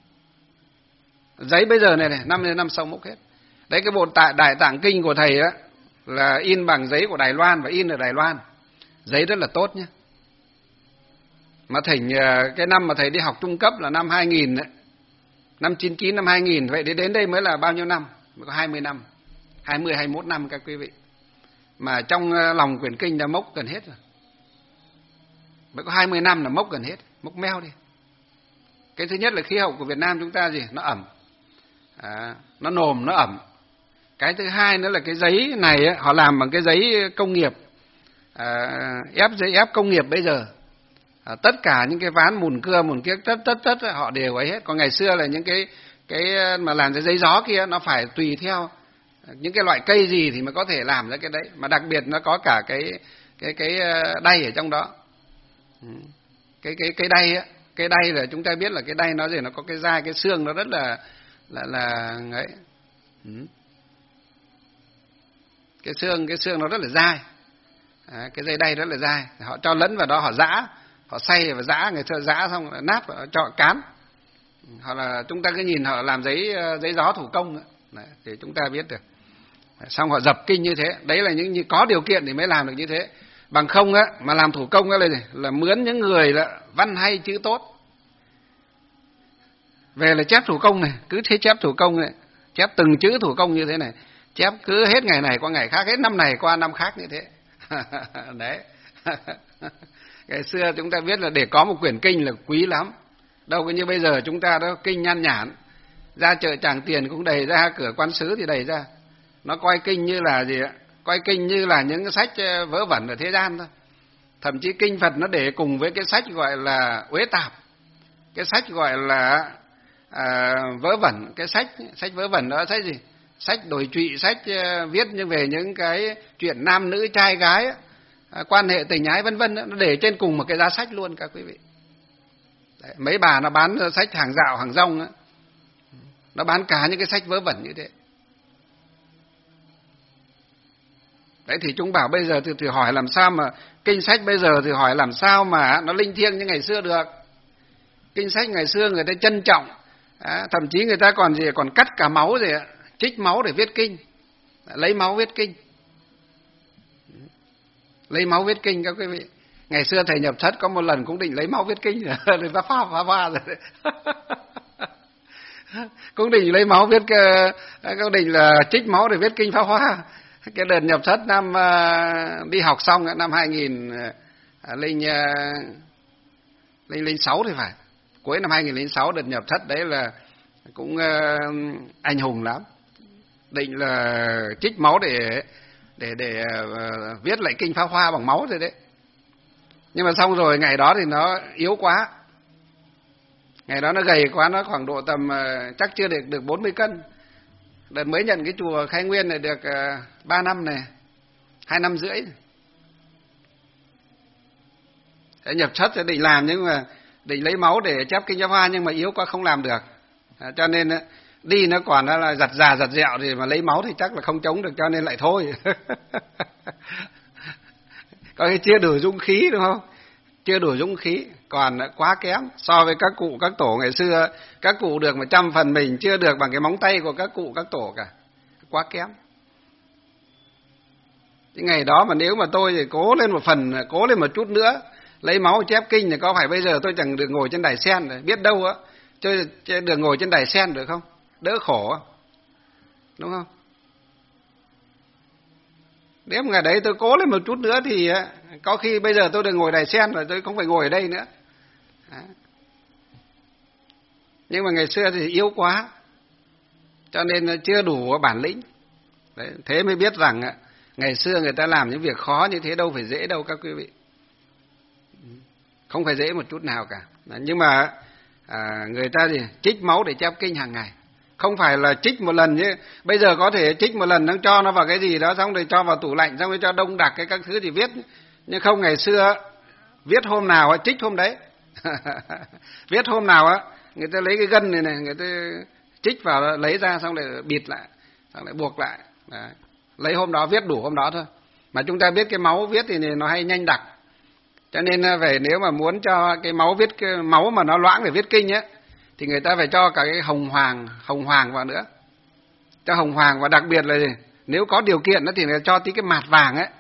Giấy bây giờ này này, năm mươi năm sau mốc hết. Đấy, cái bộ tại Đại Tạng Kinh của thầy á là in bằng giấy của Đài Loan và in ở Đài Loan. Giấy rất là tốt nhé. Mà thỉnh cái năm mà thầy đi học trung cấp là năm hai nghìn đấy. Năm chín chín, năm hai nghìn, vậy đến đây mới là bao nhiêu năm? Mới có hai mươi năm. hai mươi, hai mươi mốt năm các quý vị. Mà trong lòng quyển kinh đã mốc gần hết rồi. Mới có hai mươi năm là mốc gần hết, mốc meo đi. Cái thứ nhất là khí hậu của Việt Nam chúng ta gì? Nó ẩm. À, nó nồm, nó ẩm. Cái thứ hai nữa là cái giấy này ấy, họ làm bằng cái giấy công nghiệp, à, ép giấy ép công nghiệp bây giờ. À, tất cả những cái ván mùn cưa, mùn kiếc, tất tất tất họ đều ấy hết. Còn ngày xưa là những cái cái mà làm cái giấy gió kia nó phải tùy theo những cái loại cây gì thì mới có thể làm ra cái đấy. Mà đặc biệt nó có cả cái cái cái đay ở trong đó. cái cái cái đay á, cái đay là chúng ta biết là cái đay nó gì, nó có cái da, cái xương nó rất là là là ấy. Cái xương cái xương nó rất là dai. À, cái dây đay rất là dai, họ cho lẫn vào đó, họ giã, họ xay và giã, người ta giã xong rồi nát và cho cán. Hoặc là chúng ta cứ nhìn họ làm giấy giấy gió thủ công đấy, thì chúng ta biết được. Xong họ dập kinh như thế, đấy là những như có điều kiện thì mới làm được như thế. Bằng không á mà làm thủ công cái này là mướn những người là văn hay chữ tốt về là chép thủ công này, cứ thế chép thủ công này, chép từng chữ thủ công như thế này, chép cứ hết ngày này qua ngày khác, hết năm này qua năm khác như thế. Đấy. Ngày xưa chúng ta biết là để có một quyển kinh là quý lắm, đâu có như bây giờ chúng ta đó kinh nhan nhản, ra chợ Tràng Tiền cũng đầy ra, cửa quan sứ thì đầy ra. Nó coi kinh như là gì ạ? Coi kinh như là những cái sách vớ vẩn ở thế gian thôi. Thậm chí kinh Phật nó để cùng với cái sách gọi là uế tạp, cái sách gọi là à, vớ vẩn, cái sách sách vớ vẩn đó sách gì? Sách đồi trụy, sách uh, viết như về những cái chuyện nam nữ trai gái, uh, quan hệ tình ái vân vân, nó để trên cùng một cái giá sách luôn các quý vị. Đấy, mấy bà nó bán sách hàng dạo hàng rong á, nó bán cả những cái sách vớ vẩn như thế. Đấy thì chúng bảo bây giờ thì, thì hỏi làm sao mà kinh sách bây giờ thì hỏi làm sao mà nó linh thiêng như ngày xưa được. Kinh sách ngày xưa người ta trân trọng, à, thậm chí người ta còn gì còn cắt cả máu rồi, trích máu để viết kinh, lấy máu viết kinh, lấy máu viết kinh các quý vị. Ngày xưa thầy nhập thất có một lần cũng định lấy máu viết kinh rồi, phá pha phá pha rồi. Cũng định lấy máu viết, cũng định là trích máu để viết kinh phá hoa. Cái đợt nhập thất năm uh, đi học xong năm hai nghìn linh linh linh sáu thì phải, cuối năm hai nghìn linh sáu đợt nhập thất đấy là cũng uh, anh hùng lắm, định là trích máu để để để uh, viết lại kinh Pháp Hoa bằng máu rồi đấy. Nhưng mà xong rồi ngày đó thì nó yếu quá, ngày đó nó gầy quá, nó khoảng độ tầm uh, chắc chưa được được bốn mươi cân. Đợt mới nhận cái chùa Khai Nguyên này được uh, ba năm này, hai năm rưỡi. Thế nhập thất thì định làm nhưng mà định lấy máu để chép kinh Pháp Hoa nhưng mà yếu quá không làm được. À, cho nên uh, đi nó còn là giặt già giặt dẹo thì mà lấy máu thì chắc là không chống được, cho nên lại thôi. Có cái chưa đủ dũng khí đúng không? Chưa đủ dũng khí, còn quá kém so với các cụ các tổ ngày xưa. Các cụ được một trăm phần mình chưa được bằng cái móng tay của các cụ các tổ cả, quá kém. Cái ngày đó mà nếu mà tôi thì cố lên một phần, cố lên một chút nữa, lấy máu chép kinh thì có phải bây giờ tôi chẳng được ngồi trên đài sen rồi, biết đâu á, chơi được ngồi trên đài sen được không? Đỡ khổ, đúng không? Nếu mà ngày đấy tôi cố lên một chút nữa thì có khi bây giờ tôi được ngồi đài sen rồi, tôi không phải ngồi ở đây nữa. Đó. Nhưng mà ngày xưa thì yếu quá, cho nên chưa đủ bản lĩnh. Đấy, thế mới biết rằng ngày xưa người ta làm những việc khó như thế đâu phải dễ đâu các quý vị. Không phải dễ một chút nào cả. Nhưng mà à, người ta thì trích máu để chép kinh hàng ngày. Không phải là trích một lần chứ. Bây giờ có thể trích một lần nó cho nó vào cái gì đó, xong rồi cho vào tủ lạnh, xong rồi cho đông đặc cái các thứ thì viết. Nhưng không, ngày xưa viết hôm nào trích hôm đấy. Viết hôm nào á, người ta lấy cái gân này này, người ta trích vào lấy ra xong rồi bịt lại, xong lại buộc lại. Đấy. Lấy hôm đó viết đủ hôm đó thôi. Mà chúng ta biết cái máu viết thì nó hay nhanh đặc. Cho nên về nếu mà muốn cho cái máu viết cái máu mà nó loãng để viết kinh á thì người ta phải cho cả cái hồng hoàng, hồng hoàng vào nữa. Cho hồng hoàng, và đặc biệt là gì? Nếu có điều kiện đó thì người ta cho tí cái mạt vàng ấy.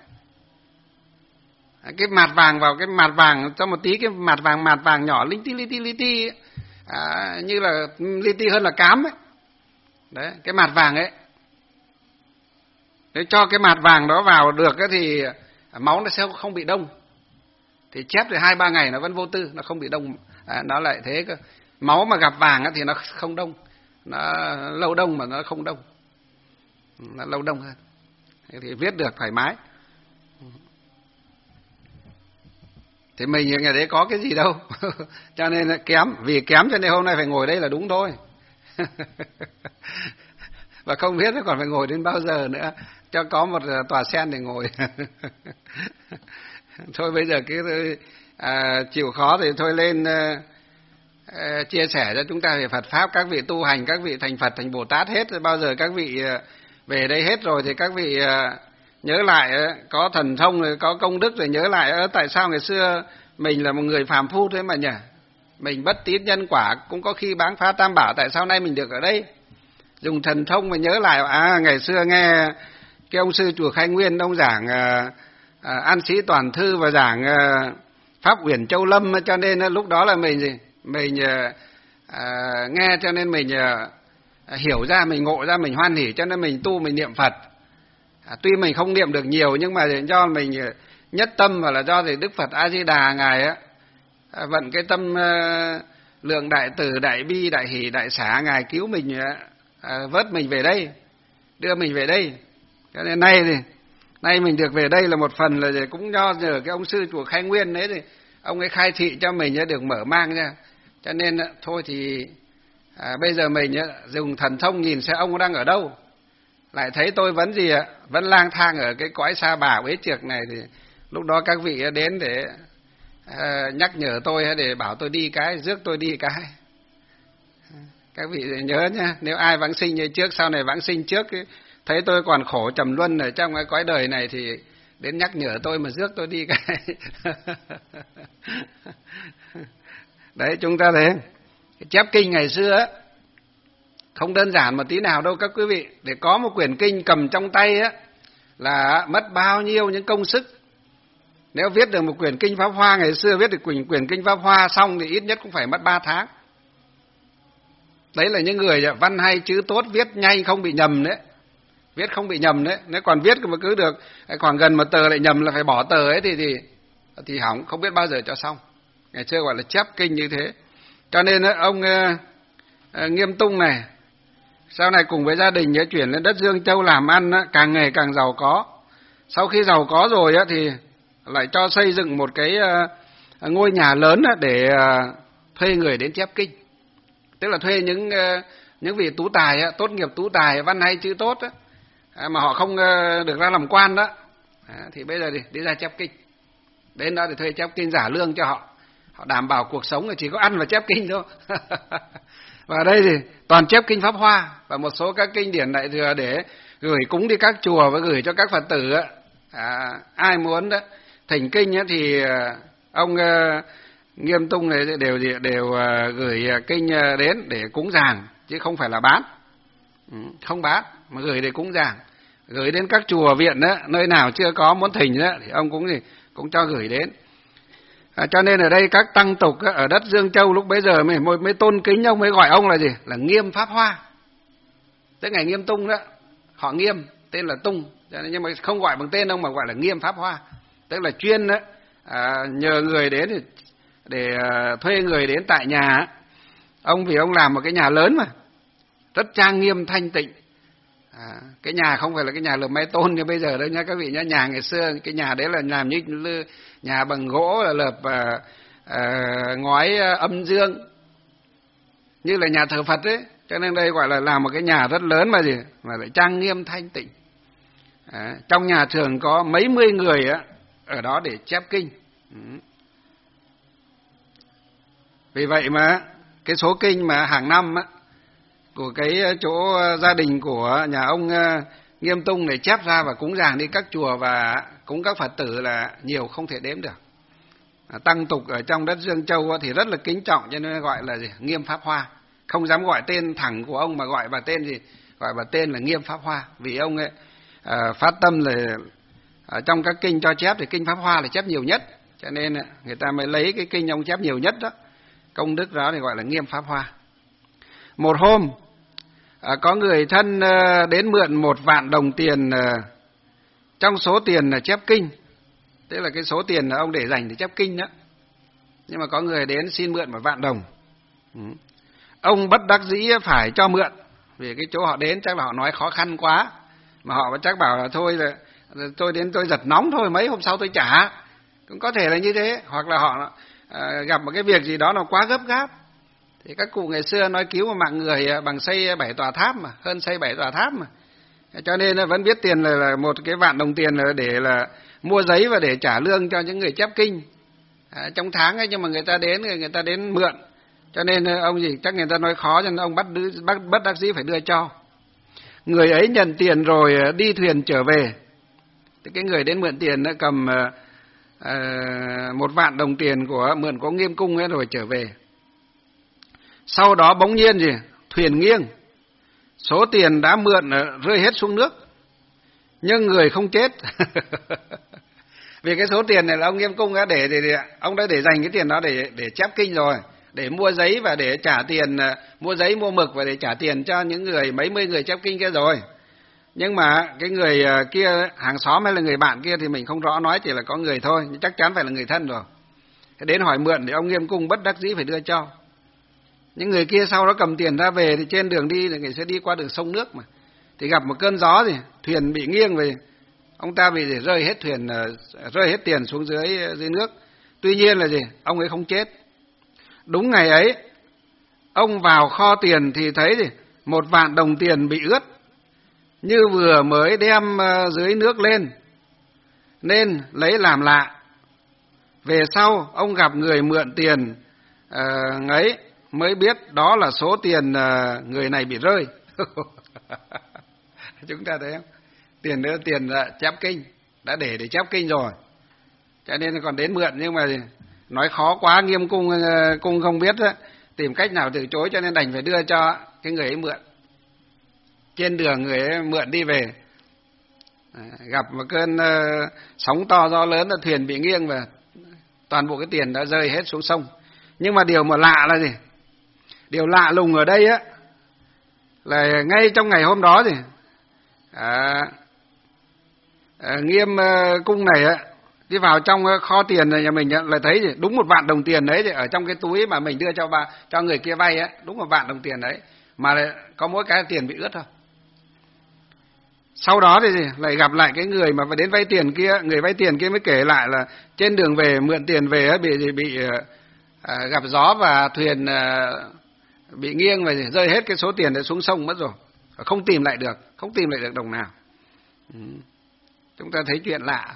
Cái mạt vàng vào, cái mạt vàng cho một tí cái mạt vàng mạt vàng nhỏ linh ti li ti li ti à, như là li ti hơn là cám ấy. Đấy, cái mạt vàng ấy. Nếu cho cái mạt vàng đó vào được ấy thì máu nó sẽ không bị đông. Thì chép thì hai ba ngày nó vẫn vô tư, nó không bị đông. À, nó lại thế cơ. Máu mà gặp vàng thì nó không đông, nó lâu đông mà nó không đông, nó lâu đông hơn, thì viết được thoải mái. Thì mình ngày đấy có cái gì đâu. Cho nên là kém, vì kém cho nên hôm nay phải ngồi đây là đúng thôi. Và không biết nó còn phải ngồi đến bao giờ nữa, cho có một tòa sen để ngồi. Thôi bây giờ cứ à, chịu khó thì thôi lên à, à, chia sẻ cho chúng ta về Phật pháp. Các vị tu hành, các vị thành Phật thành Bồ Tát hết, bao giờ các vị à, về đây hết rồi thì các vị à, nhớ lại à, có thần thông rồi có công đức rồi nhớ lại à, tại sao ngày xưa mình là một người phàm phu thế mà nhỉ, mình bất tín nhân quả, cũng có khi báng phá tam bảo, tại sao nay mình được ở đây? Dùng thần thông mà nhớ lại, à ngày xưa nghe cái ông sư chùa Khai Nguyên ông giảng à, à, An Sĩ Toàn Thư và giảng à, Pháp Uyển Châu Lâm, cho nên à, lúc đó là mình gì mình à, à, nghe cho nên mình à, hiểu ra, mình ngộ ra, mình hoan hỉ, cho nên mình tu, mình niệm Phật. À, tuy mình không niệm được nhiều nhưng mà do mình nhất tâm, và là do thì Đức Phật A Di Đà ngài á à, vận cái tâm uh, lượng đại từ, đại bi, đại hỷ, đại xả, ngài cứu mình, uh, vớt mình về đây, đưa mình về đây. Cho nên nay thì nay mình được về đây là một phần là cũng do nhờ cái ông sư chùa Khai Nguyên đấy, thì ông ấy khai thị cho mình được mở mang ra. Cho nên thôi thì à, bây giờ mình dùng thần thông nhìn xem ông đang ở đâu, lại thấy tôi vẫn gì ạ, vẫn lang thang ở cái cõi sa bà uế trượt này, thì lúc đó các vị đến để à, nhắc nhở tôi, để bảo tôi đi cái, rước tôi đi cái. Các vị nhớ nhá, nếu ai vãng sinh như trước, sau này vãng sinh trước ấy, thấy tôi còn khổ trầm luân ở trong cái cõi đời này thì đến nhắc nhở tôi mà rước tôi đi cái. Đấy, chúng ta thấy chép kinh ngày xưa á không đơn giản một tí nào đâu các quý vị. Để có một quyển kinh cầm trong tay á là mất bao nhiêu những công sức. Nếu viết được một quyển kinh Pháp Hoa, ngày xưa viết được quyển, quyển kinh Pháp Hoa xong thì ít nhất cũng phải mất ba tháng. Đấy là những người văn hay chữ tốt, viết nhanh không bị nhầm đấy, viết không bị nhầm đấy. Nếu còn viết mà cứ được khoảng gần một tờ lại nhầm là phải bỏ tờ ấy thì thì thì hỏng, không biết bao giờ cho xong. Ngày xưa gọi là chép kinh như thế. Cho nên ông uh, uh, Nghiêm Tung này sau này cùng với gia đình chuyển lên đất Dương Châu làm ăn, càng ngày càng giàu có. Sau khi giàu có rồi thì lại cho xây dựng một cái ngôi nhà lớn để thuê người đến chép kinh. Tức là thuê những những vị tú tài, tốt nghiệp tú tài, văn hay chữ tốt mà họ không được ra làm quan đó, thì bây giờ đi, đi ra chép kinh. Đến đó thì thuê chép kinh giả lương cho họ. Họ đảm bảo cuộc sống là chỉ có ăn và chép kinh thôi. Và đây thì toàn chép kinh Pháp Hoa và một số các kinh điển Đại Thừa để gửi cúng đi các chùa và gửi cho các Phật tử. À, ai muốn đó, thỉnh kinh thì ông uh, Nghiêm Tung này đều đều uh, gửi kinh đến để cúng dường, chứ không phải là bán. Ừ, không bán mà gửi để cúng dường, gửi đến các chùa viện đó, nơi nào chưa có muốn thỉnh đó, thì ông cũng gì cũng cho gửi đến. À, cho nên ở đây các tăng tục ở đất Dương Châu lúc bấy giờ mới, mới tôn kính ông, mới gọi ông là gì? Là Nghiêm Pháp Hoa. Tức ngày Nghiêm Tung đó, họ Nghiêm, tên là Tung, nhưng mà không gọi bằng tên ông mà gọi là Nghiêm Pháp Hoa. Tức là chuyên đó, à, nhờ người đến để, để à, thuê người đến tại nhà. Ông vì ông làm một cái nhà lớn mà, rất trang nghiêm thanh tịnh. À, cái nhà không phải là cái nhà lợp mái tôn như bây giờ đâu nha các vị nhá. Nhà ngày xưa cái nhà đấy là làm như nhà bằng gỗ, là lợp à, à, ngói âm dương, như là nhà thờ Phật ấy. Cho nên đây gọi là làm một cái nhà rất lớn mà gì mà lại trang nghiêm thanh tịnh. À, trong nhà thường có mấy mươi người á, ở đó để chép kinh. Ừ. Vì vậy mà cái số kinh mà hàng năm á, của cái chỗ gia đình của nhà ông Nghiêm Tung này chép ra và cúng dường đi các chùa và cúng các Phật tử là nhiều không thể đếm được. À, tăng tục ở trong đất Dương Châu thì rất là kính trọng, cho nên gọi là gì? Nghiêm Pháp Hoa. Không dám gọi tên thẳng của ông mà gọi vào tên gì? Gọi vào tên là Nghiêm Pháp Hoa. Vì ông ấy à, phát tâm là ở trong các kinh cho chép thì kinh Pháp Hoa là chép nhiều nhất, cho nên người ta mới lấy cái kinh ông chép nhiều nhất đó. Công đức đó thì gọi là Nghiêm Pháp Hoa. Một hôm à, có người thân à, đến mượn một vạn đồng tiền à, trong số tiền là chép kinh, tức là cái số tiền là ông để dành để chép kinh đó. Nhưng mà có người đến xin mượn một vạn đồng. Ừ. Ông bất đắc dĩ phải cho mượn, vì cái chỗ họ đến chắc là họ nói khó khăn quá, mà họ chắc bảo là thôi là tôi đến tôi giật nóng thôi, mấy hôm sau tôi trả. Cũng có thể là như thế, hoặc là họ à, gặp một cái việc gì đó nó quá gấp gáp. Thì các cụ ngày xưa nói cứu một mạng người bằng xây bảy tòa tháp mà, hơn xây bảy tòa tháp mà. Cho nên vẫn biết tiền là, là một cái vạn đồng tiền là để là mua giấy và để trả lương cho những người chép kinh. à, trong tháng ấy, nhưng mà người ta đến người ta đến mượn, cho nên ông gì chắc người ta nói khó, cho nên ông bắt bắt bất đắc dĩ phải đưa cho. Người ấy nhận tiền rồi đi thuyền trở về. Thì cái người đến mượn tiền đã cầm uh, một vạn đồng tiền của mượn của Nghiêm Cung ấy rồi trở về. Sau đó bỗng nhiên gì thuyền nghiêng, số tiền đã mượn rơi hết xuống nước, nhưng người không chết. Vì cái số tiền này là ông Nghiêm Cung đã để, để, để ông đã để dành cái tiền đó để để chép kinh rồi, để mua giấy và để trả tiền, mua giấy mua mực và để trả tiền cho những người mấy mươi người chép kinh kia rồi. Nhưng mà cái người kia hàng xóm hay là người bạn kia thì mình không rõ, nói chỉ là có người thôi, nhưng chắc chắn phải là người thân rồi. Đến hỏi mượn thì ông Nghiêm Cung bất đắc dĩ phải đưa cho. Những người kia sau đó cầm tiền ra về thì trên đường đi thì người sẽ đi qua đường sông nước mà, thì gặp một cơn gió thì thuyền bị nghiêng về, ông ta bị rơi hết thuyền, rơi hết tiền xuống dưới dưới nước. Tuy nhiên là gì, ông ấy không chết. Đúng ngày ấy, ông vào kho tiền thì thấy gì, một vạn đồng tiền bị ướt, như vừa mới đem dưới nước lên, nên lấy làm lạ. Về sau ông gặp người mượn tiền uh, ấy mới biết đó là số tiền uh, người này bị rơi. Chúng ta thấy không? Tiền đó tiền là chép kinh, đã để để chép kinh rồi, cho nên còn đến mượn. Nhưng mà nói khó quá, Nghiêm Cung cung không biết đó, tìm cách nào từ chối, cho nên đành phải đưa cho cái người ấy mượn. Trên đường người ấy mượn đi về, gặp một cơn uh, sóng to gió lớn, là thuyền bị nghiêng và toàn bộ cái tiền đã rơi hết xuống sông. Nhưng mà điều mà lạ là gì? Điều lạ lùng ở đây á là ngay trong ngày hôm đó thì à, à, Nghiêm uh, Cung này á đi vào trong kho tiền nhà mình lại thấy gì? Đúng một vạn đồng tiền đấy thì ở trong cái túi mà mình đưa cho bà, cho người kia vay á, đúng một vạn đồng tiền đấy, mà lại có mỗi cái tiền bị ướt thôi. Sau đó thì lại gặp lại cái người mà đến vay tiền kia, người vay tiền kia mới kể lại là trên đường về mượn tiền về bị bị à, gặp gió và thuyền à, bị nghiêng và rơi hết cái số tiền đấy xuống sông mất rồi, không tìm lại được, không tìm lại được đồng nào. Ừ. Chúng ta thấy chuyện lạ.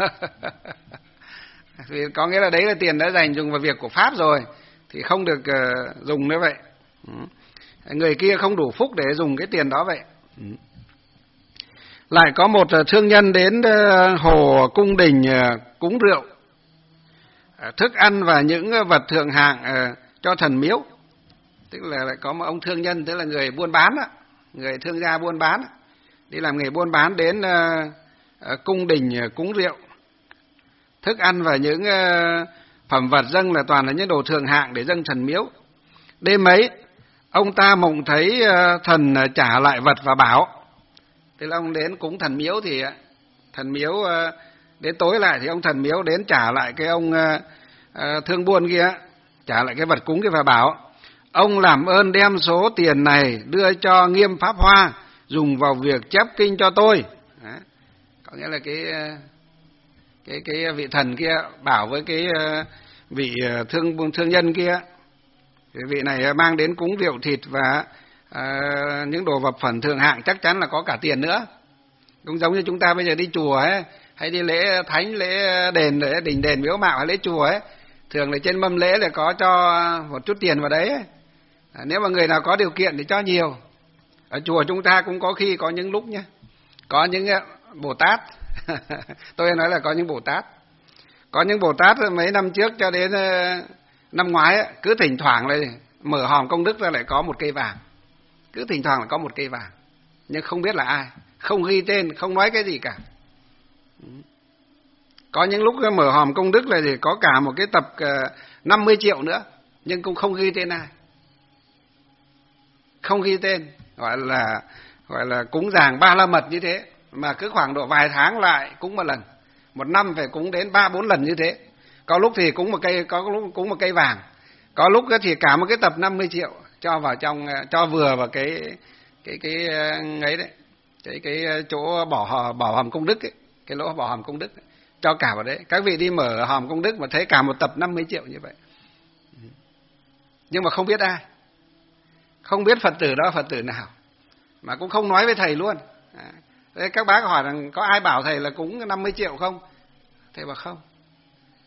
Vì có nghĩa là đấy là tiền đã dành dùng vào việc của Pháp rồi thì không được uh, dùng nữa vậy. Ừ. Người kia không đủ phúc để dùng cái tiền đó vậy. Ừ. Lại có một thương nhân đến hồ cung đình cúng rượu, thức ăn và những vật thượng hạng cho thần miếu. Tức là lại có một ông thương nhân, tức là người buôn bán đó, người thương gia buôn bán, đi làm nghề buôn bán, đến cung đình cúng rượu, thức ăn và những phẩm vật dâng là toàn là những đồ thượng hạng để dâng thần miếu. Đêm ấy, ông ta mộng thấy thần trả lại vật và bảo. Tức là ông đến cúng thần miếu thì thần miếu đến tối lại thì ông thần miếu đến trả lại cái ông thương buôn kia, trả lại cái vật cúng kia và bảo: ông làm ơn đem số tiền này đưa cho Nghiêm Pháp Hoa dùng vào việc chép kinh cho tôi. Đó. Có nghĩa là cái cái cái vị thần kia bảo với cái vị thương thương nhân kia, cái vị này mang đến cúng rượu thịt và À, những đồ vật phẩm thượng hạng, chắc chắn là có cả tiền nữa. Cũng giống như chúng ta bây giờ đi chùa ấy, hay đi lễ thánh, lễ đền, để đình đền miếu mạo hay lễ chùa ấy, thường là trên mâm lễ là có cho một chút tiền vào đấy ấy. À, nếu mà người nào có điều kiện thì cho nhiều. Ở chùa chúng ta cũng có khi có những lúc nhé, có những Bồ Tát. Tôi nói là có những Bồ Tát, có những Bồ Tát mấy năm trước cho đến năm ngoái ấy, cứ thỉnh thoảng lại mở hòm công đức ra lại có một cây vàng. Cứ thỉnh thoảng là có một cây vàng, nhưng không biết là ai, không ghi tên, không nói cái gì cả. Có những lúc mở hòm công đức là gì, có cả một cái tập năm mươi triệu nữa, nhưng cũng không ghi tên ai, không ghi tên, gọi là gọi là cúng dường ba la mật như thế, mà cứ khoảng độ vài tháng lại cúng một lần, một năm phải cúng đến ba bốn lần như thế. Có lúc thì cúng một cây, có lúc cúng một cây vàng, có lúc thì cả một cái tập năm mươi triệu cho vào trong, cho vừa vào cái cái cái ấy đấy, cái cái chỗ bỏ bỏ hòm công đức ấy, cái lỗ bỏ hòm công đức ấy, cho cả vào đấy. Các vị đi mở hòm công đức mà thấy cả một tập năm mươi triệu như vậy, nhưng mà không biết ai, không biết Phật tử đó Phật tử nào, mà cũng không nói với thầy luôn. Đấy, các bác hỏi rằng có ai bảo thầy là cúng năm mươi triệu không? Thầy bảo không,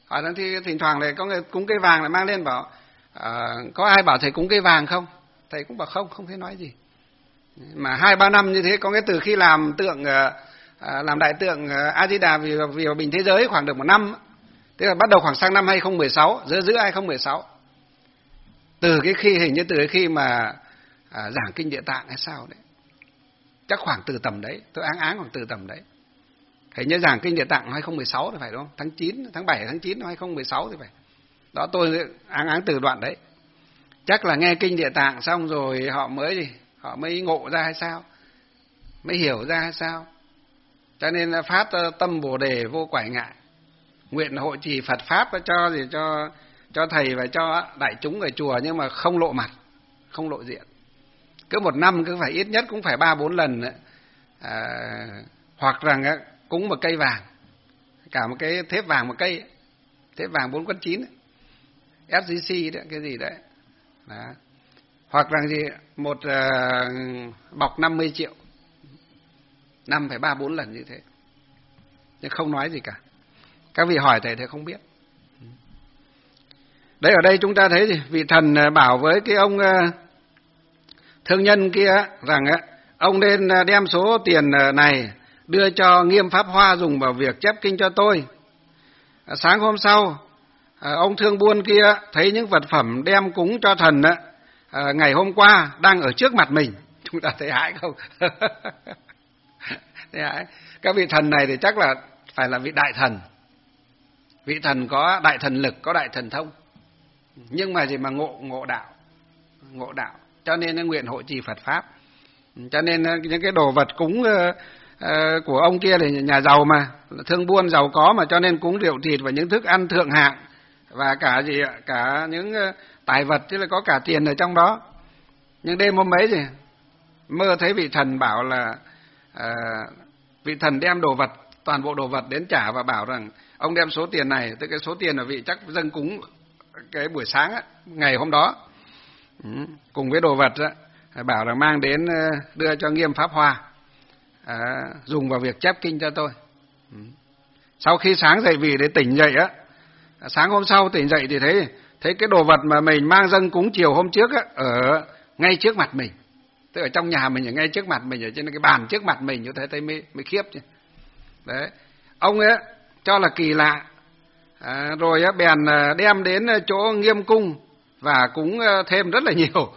hỏi rằng thì thỉnh thoảng lại có người cúng cây vàng lại mang lên bảo à, có ai bảo thầy cúng cây vàng không? Thầy cũng bảo không, không thấy nói gì. Mà hai ba năm như thế, có cái từ khi làm tượng à, làm đại tượng A Di Đà vì vì hòa bình thế giới khoảng được một năm, tức là bắt đầu khoảng sang năm hai không một sáu, giữa giữa hai không một sáu. Từ cái khi hình như từ cái khi mà à, giảng kinh Địa Tạng hay sao đấy, chắc khoảng từ tầm đấy, tôi áng áng khoảng từ tầm đấy. Hình như giảng kinh Địa Tạng hai không một sáu thì phải, đúng không? Tháng chín, tháng bảy, tháng chín năm hai không một sáu thì phải. Đó, tôi áng áng từ đoạn đấy. Chắc là nghe kinh Địa Tạng xong rồi họ mới gì, họ mới ngộ ra hay sao, mới hiểu ra hay sao. Cho nên là phát tâm Bồ đề vô quải ngại, nguyện hộ trì Phật pháp cho gì cho cho thầy và cho đại chúng ở chùa, nhưng mà không lộ mặt, không lộ diện. Cứ một năm cứ phải ít nhất cũng phải ba bốn lần nữa. À, hoặc rằng cúng một cây vàng, cả một cái thép vàng một cây, thép vàng bốn quất chín, ép giê xê đấy, cái gì đấy. Đó. Hoặc rằng gì một uh, bọc năm mươi triệu, năm phải ba bốn lần như thế, nhưng không nói gì cả. Các vị hỏi thầy thầy không biết. Đấy, ở đây chúng ta thấy gì? Vị thần bảo với cái ông uh, thương nhân kia rằng uh, ông nên đem số tiền này đưa cho Nghiêm Pháp Hoa dùng vào việc chép kinh cho tôi. Uh, sáng hôm sau, uh, ông thương buôn kia thấy những vật phẩm đem cúng cho thần uh, uh, ngày hôm qua đang ở trước mặt mình. Chúng ta thấy hãi không? Thấy hãi. Các vị thần này thì chắc là phải là vị đại thần. Vị thần có đại thần lực, có đại thần thông. Nhưng mà gì mà ngộ ngộ đạo, ngộ đạo. Cho nên nó nguyện hộ trì Phật pháp. Cho nên những cái đồ vật cúng uh, uh, của ông kia thì nhà giàu mà, thương buôn giàu có mà, cho nên cúng rượu thịt và những thức ăn thượng hạng và cả gì ạ, cả những uh, tài vật, chứ là có cả tiền ở trong đó. Nhưng đêm hôm ấy gì mơ thấy vị thần bảo là uh, vị thần đem đồ vật, toàn bộ đồ vật đến trả và bảo rằng ông đem số tiền này, tức cái số tiền là vị chắc dâng cúng cái buổi sáng á, ngày hôm đó, ừ, cùng với đồ vật á, bảo là mang đến đưa cho Nghiêm Pháp Hoa à, dùng vào việc chép kinh cho tôi. Ừ. Sau khi sáng dậy vì để tỉnh dậy á, sáng hôm sau tỉnh dậy thì thấy thấy cái đồ vật mà mình mang dâng cúng chiều hôm trước á, ở ngay trước mặt mình, tức ở trong nhà mình, ở ngay trước mặt mình, ở trên cái bàn trước mặt mình, như thế thấy mới mới khiếp chứ. Đấy, ông ấy cho là kỳ lạ. À, rồi á, bèn đem đến chỗ Nghiêm cung và cúng thêm rất là nhiều.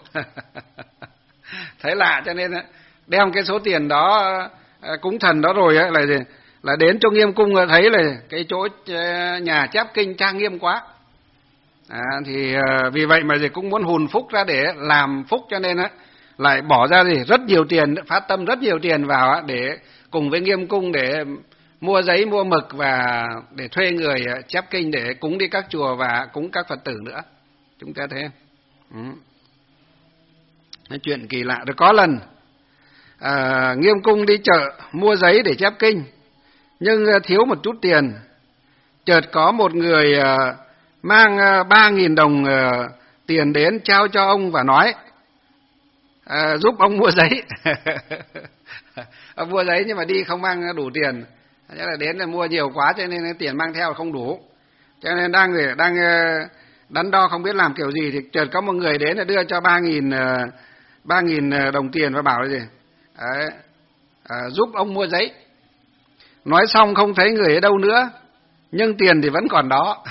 Thấy lạ cho nên đem cái số tiền đó cúng thần đó rồi á, là gì? Là đến chỗ Nghiêm cung thấy là cái chỗ nhà chép kinh trang nghiêm quá. À, thì vì vậy mà gì cũng muốn hùn phúc ra để làm phúc, cho nên á lại bỏ ra gì rất nhiều tiền, phát tâm rất nhiều tiền vào á, để cùng với Nghiêm cung để mua giấy, mua mực và để thuê người chép kinh để cúng đi các chùa và cúng các Phật tử nữa. Chúng ta thấy không? Ừ. Chuyện kỳ lạ. Rồi có lần à, Nghiêm cung đi chợ mua giấy để chép kinh, nhưng thiếu một chút tiền. Chợt có một người à, mang ba nghìn đồng à, tiền đến trao cho ông và nói à, giúp ông mua giấy. Ông mua giấy nhưng mà đi không mang đủ tiền. Thế là đến là mua nhiều quá cho nên tiền mang theo không đủ. Cho nên đang đang đắn đo không biết làm kiểu gì thì chợt có một người đến là đưa cho ba nghìn ba nghìn đồng tiền và bảo là gì? Đấy, à, giúp ông mua giấy. Nói xong không thấy người ở đâu nữa, nhưng tiền thì vẫn còn đó.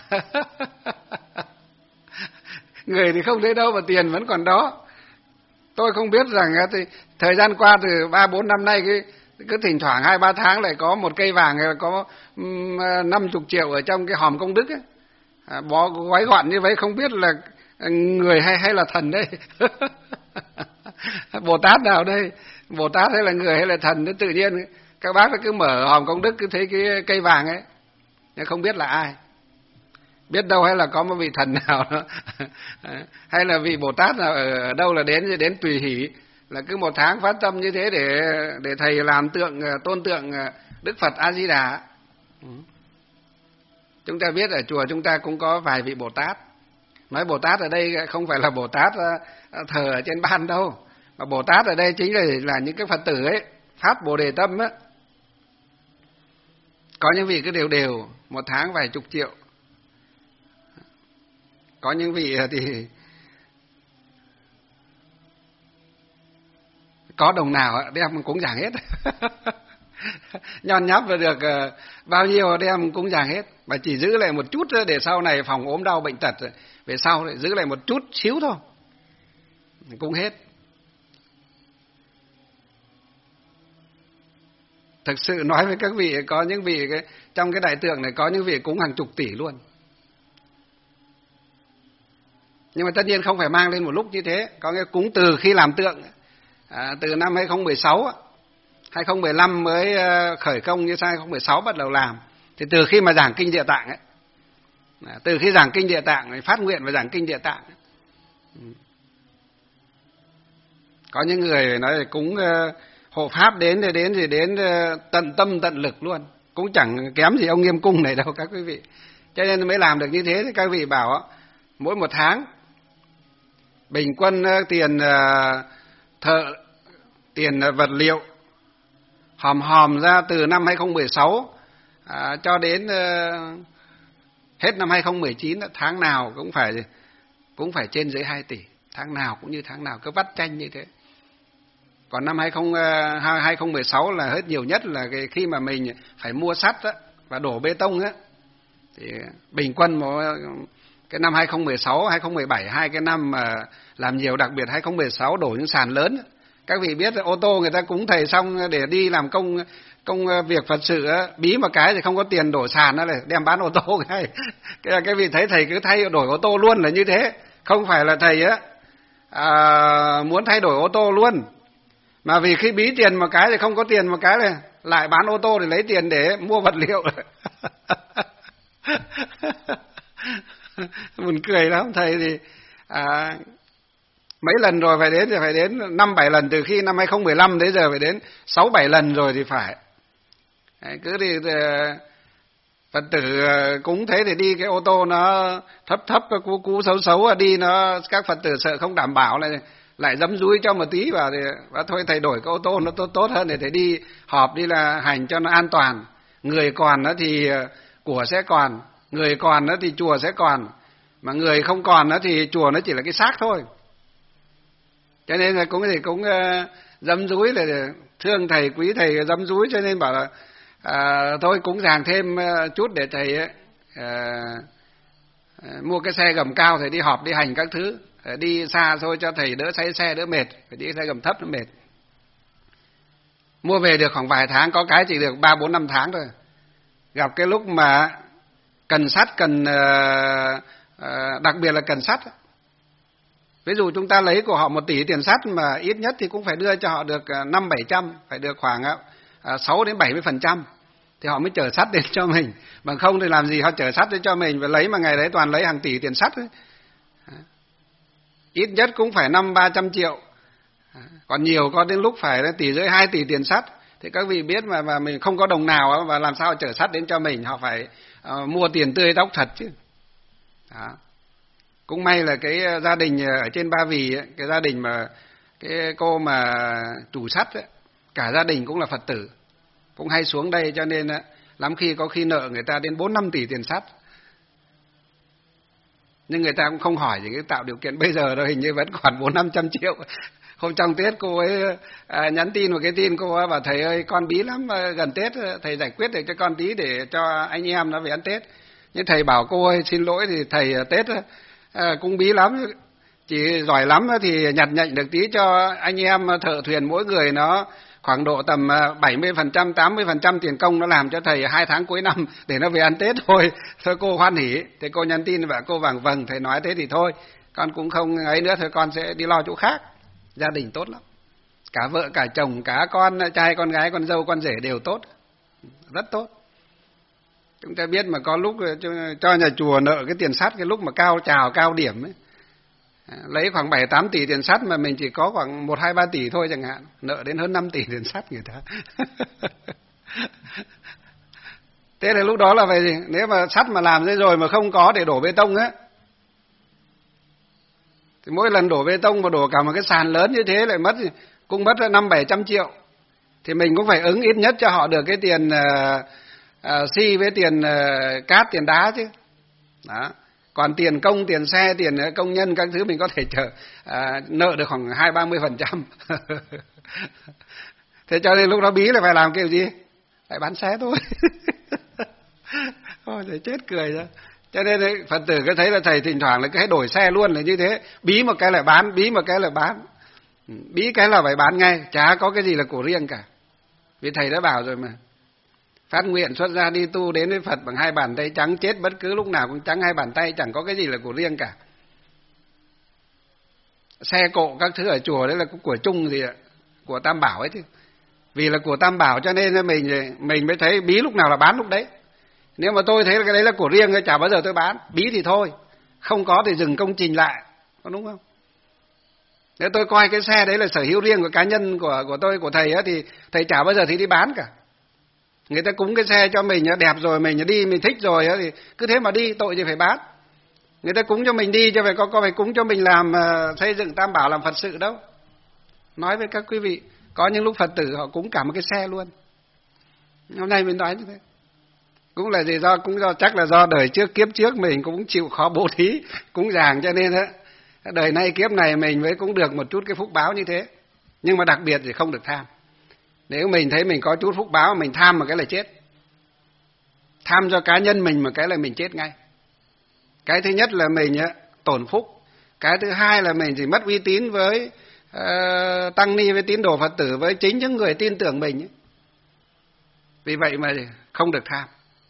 Người thì không thấy đâu mà tiền vẫn còn đó. Tôi không biết rằng thì thời gian qua từ ba bốn năm nay cái cứ thỉnh thoảng hai ba tháng lại có một cây vàng, có năm chục triệu ở trong cái hòm công đức ấy. À, bó gói gọn như vậy, không biết là người hay hay là thần đây. Bồ Tát nào đây, Bồ Tát hay là người hay là thần? Tự nhiên các bác cứ mở hòm công đức cứ thấy cái cây vàng ấy, nhưng không biết là ai. Biết đâu hay là có một vị thần nào đó, hay là vị Bồ Tát nào ở đâu là đến đến tùy hỷ, là cứ một tháng phát tâm như thế để để thầy làm tượng, tôn tượng Đức Phật A Di Đà. Chúng ta biết ở chùa chúng ta cũng có vài vị Bồ Tát. Nói Bồ Tát ở đây không phải là Bồ Tát thờ ở trên ban đâu, mà Bồ Tát ở đây chính là là những cái Phật tử ấy phát Bồ đề tâm á. Có những vị cứ đều đều một tháng vài chục triệu, Có những vị thì có đồng nào đem cúng dường hết. Nhon nháp và được bao nhiêu đem cúng dường hết, mà chỉ giữ lại một chút để sau này phòng ốm đau bệnh tật về sau lại giữ lại một chút xíu thôi, cúng hết. Thực sự nói với các vị, có những vị cái, trong cái đại tượng này có những vị cúng hàng chục tỷ luôn. Nhưng mà tất nhiên không phải mang lên một lúc như thế, có cái cúng từ khi làm tượng, à, từ năm hai không một sáu, hai không một lăm mới khởi công, như hai không một sáu bắt đầu làm. Thì từ khi mà giảng kinh Địa Tạng ấy, từ khi giảng kinh Địa Tạng, phát nguyện và giảng kinh Địa Tạng ấy. Có những người nói là cúng hộ pháp đến thì đến thì đến tận tâm tận lực luôn, cũng chẳng kém gì ông Nghiêm Cung này đâu các quý vị. Cho nên mới làm được như thế. Thì các vị bảo mỗi một tháng bình quân tiền thợ, tiền vật liệu hòm hòm ra từ năm hai không một sáu à, cho đến uh, hết năm hai không một chín, tháng nào cũng phải cũng phải trên dưới hai tỷ, tháng nào cũng như tháng nào, cứ vắt chanh như thế. Còn năm hai không một sáu là hết nhiều nhất là cái khi mà mình phải mua sắt á, và đổ bê tông á, thì bình quân một cái năm hai không một sáu, hai không một bảy, hai cái năm mà làm nhiều, đặc biệt hai không một sáu đổ những sàn lớn. Các vị biết ô tô người ta cúng thầy xong để đi làm công công việc Phật sự á, bí một cái thì không có tiền đổ sàn đó, là đem bán ô tô cái. Cái cái vị thấy thầy cứ thay đổi ô tô luôn là như thế, không phải là thầy á à, muốn thay đổi ô tô luôn, mà vì khi bí tiền một cái thì không có tiền một cái này lại bán ô tô để lấy tiền để mua vật liệu. Buồn cười lắm. Thầy thì à, mấy lần rồi, phải đến thì phải đến năm bảy lần, từ khi năm hai không một lăm đến giờ phải đến sáu bảy lần rồi thì phải. Đấy, cứ đi Phật tử cúng thế thì đi cái ô tô nó thấp thấp, cú cú xấu xấu đi, nó các Phật tử sợ không đảm bảo, lại lại dấm dúi cho một tí vào thì và thôi thầy đổi cái ô tô nó tốt tốt hơn để thầy đi họp, đi là hành cho nó an toàn. Người còn đó thì của sẽ còn, người còn đó thì chùa sẽ còn, mà người không còn đó thì chùa nó chỉ là cái xác thôi. Cho nên là cũng thì cũng uh, dấm dúi, là thương thầy, quý thầy dấm dúi, cho nên bảo là uh, thôi cúng dường thêm uh, chút để thầy uh, uh, mua cái xe gầm cao, thầy đi họp đi hành các thứ, uh, đi xa thôi cho thầy đỡ say xe đỡ mệt, phải đi xe gầm thấp nó mệt. Mua về được khoảng vài tháng, có cái chỉ được ba bốn năm tháng thôi. Gặp cái lúc mà cần sắt, cần uh, uh, đặc biệt là cần sắt. Ví dụ chúng ta lấy của họ một tỷ tiền sắt, mà ít nhất thì cũng phải đưa cho họ được năm bảy trăm, phải được khoảng sáu đến bảy mươi phần trăm thì họ mới chở sắt đến cho mình. Bằng không thì làm gì họ chở sắt đến cho mình, và lấy mà ngày đấy toàn lấy hàng tỷ tiền sắt ấy. Ít nhất cũng phải năm ba trăm triệu, còn nhiều có đến lúc phải tỷ rưỡi hai tỷ tiền sắt. Thì các vị biết mà, mà mình không có đồng nào và làm sao chở sắt đến cho mình, họ phải uh, mua tiền tươi tóc thật chứ. Đó. Cũng may là cái gia đình ở trên Ba Vì ấy, cái gia đình mà cái cô mà chủ sắt ấy, cả gia đình cũng là Phật tử, cũng hay xuống đây, cho nên ấy, lắm khi có khi nợ người ta đến bốn năm tỷ tiền sắt, nhưng người ta cũng không hỏi gì, cái tạo điều kiện bây giờ đâu, hình như vẫn còn bốn năm trăm triệu. Hôm trong Tết cô ấy à, nhắn tin một cái tin, cô ấy bảo thầy ơi con bí lắm, gần Tết thầy giải quyết được cho con tí để cho anh em nó về ăn Tết. Nhưng thầy bảo cô ơi xin lỗi, thì thầy Tết à, cũng bí lắm, chỉ giỏi lắm thì nhặt nhạnh được tí cho anh em thợ thuyền, mỗi người nó khoảng độ tầm bảy mươi phần trăm, tám mươi phần trăm tiền công nó làm cho thầy hai tháng cuối năm để nó về ăn Tết thôi. Thôi cô hoan hỉ. Thế cô nhắn tin và cô vâng vâng, thầy nói thế thì thôi, con cũng không ấy nữa, thôi con sẽ đi lo chỗ khác. Gia đình tốt lắm, cả vợ cả chồng, cả con trai con gái, con dâu con rể đều tốt, rất tốt. Chúng ta biết mà có lúc cho nhà chùa nợ cái tiền sắt, cái lúc mà cao trào cao điểm ấy, lấy khoảng bảy tám tỷ tiền sắt mà mình chỉ có khoảng một hai ba tỷ thôi chẳng hạn, nợ đến hơn năm tỷ tiền sắt người ta. Thế là lúc đó là vậy gì? Nếu mà sắt mà làm thế rồi mà không có để đổ bê tông á, thì mỗi lần đổ bê tông mà đổ cả một cái sàn lớn như thế lại mất, cũng mất năm bảy trăm triệu, thì mình cũng phải ứng ít nhất cho họ được cái tiền uh, uh, xi với tiền uh, cát, tiền đá chứ. Đó. Còn tiền công, tiền xe, tiền công nhân các thứ mình có thể chờ à, nợ được khoảng hai ba mươi phần trăm. Thế cho nên lúc đó bí là phải làm kiểu gì? Phải bán xe thôi. Ôi thầy chết cười ra. Cho nên đấy, Phật tử cứ thấy là thầy thỉnh thoảng là cứ hay đổi xe luôn là như thế, bí một cái là bán, bí một cái là bán, bí cái là phải bán ngay, chả có cái gì là của riêng cả. Vì thầy đã bảo rồi mà, phát nguyện xuất gia đi tu đến với Phật bằng hai bàn tay trắng, chết bất cứ lúc nào cũng trắng hai bàn tay, chẳng có cái gì là của riêng cả. Xe cộ các thứ ở chùa đấy là của chung gì ạ, của Tam Bảo ấy chứ. Vì là của Tam Bảo cho nên mình mình mới thấy bí lúc nào là bán lúc đấy. Nếu mà tôi thấy cái đấy là của riêng chả bao giờ tôi bán, bí thì thôi, không có thì dừng công trình lại, có đúng không? Nếu tôi coi cái xe đấy là sở hữu riêng của cá nhân của của tôi, của thầy á, thì thầy chả bao giờ thì đi bán cả. Người ta cúng cái xe cho mình đẹp rồi, mình đi mình thích rồi á, thì cứ thế mà đi, tội gì phải bán. Người ta cúng cho mình đi, chứ phải có có phải cúng cho mình làm uh, xây dựng Tam Bảo, làm Phật sự đâu. Nói với các quý vị, có những lúc Phật tử họ cúng cả một cái xe luôn. Hôm nay mình nói như thế. Cũng là gì do cũng do chắc là do đời trước kiếp trước mình cũng chịu khó bố thí cúng dường, cho nên á đời nay kiếp này mình mới cũng được một chút cái phúc báo như thế. Nhưng mà đặc biệt thì không được tham. Nếu mình thấy mình có chút phúc báo mình tham một cái là chết. Tham cho cá nhân mình một cái là mình chết ngay. Cái thứ nhất là mình á tổn phúc, cái thứ hai là mình chỉ mất uy tín với uh, tăng ni, với tín đồ Phật tử, với chính những người tin tưởng mình ấy. Vì vậy mà không được tham.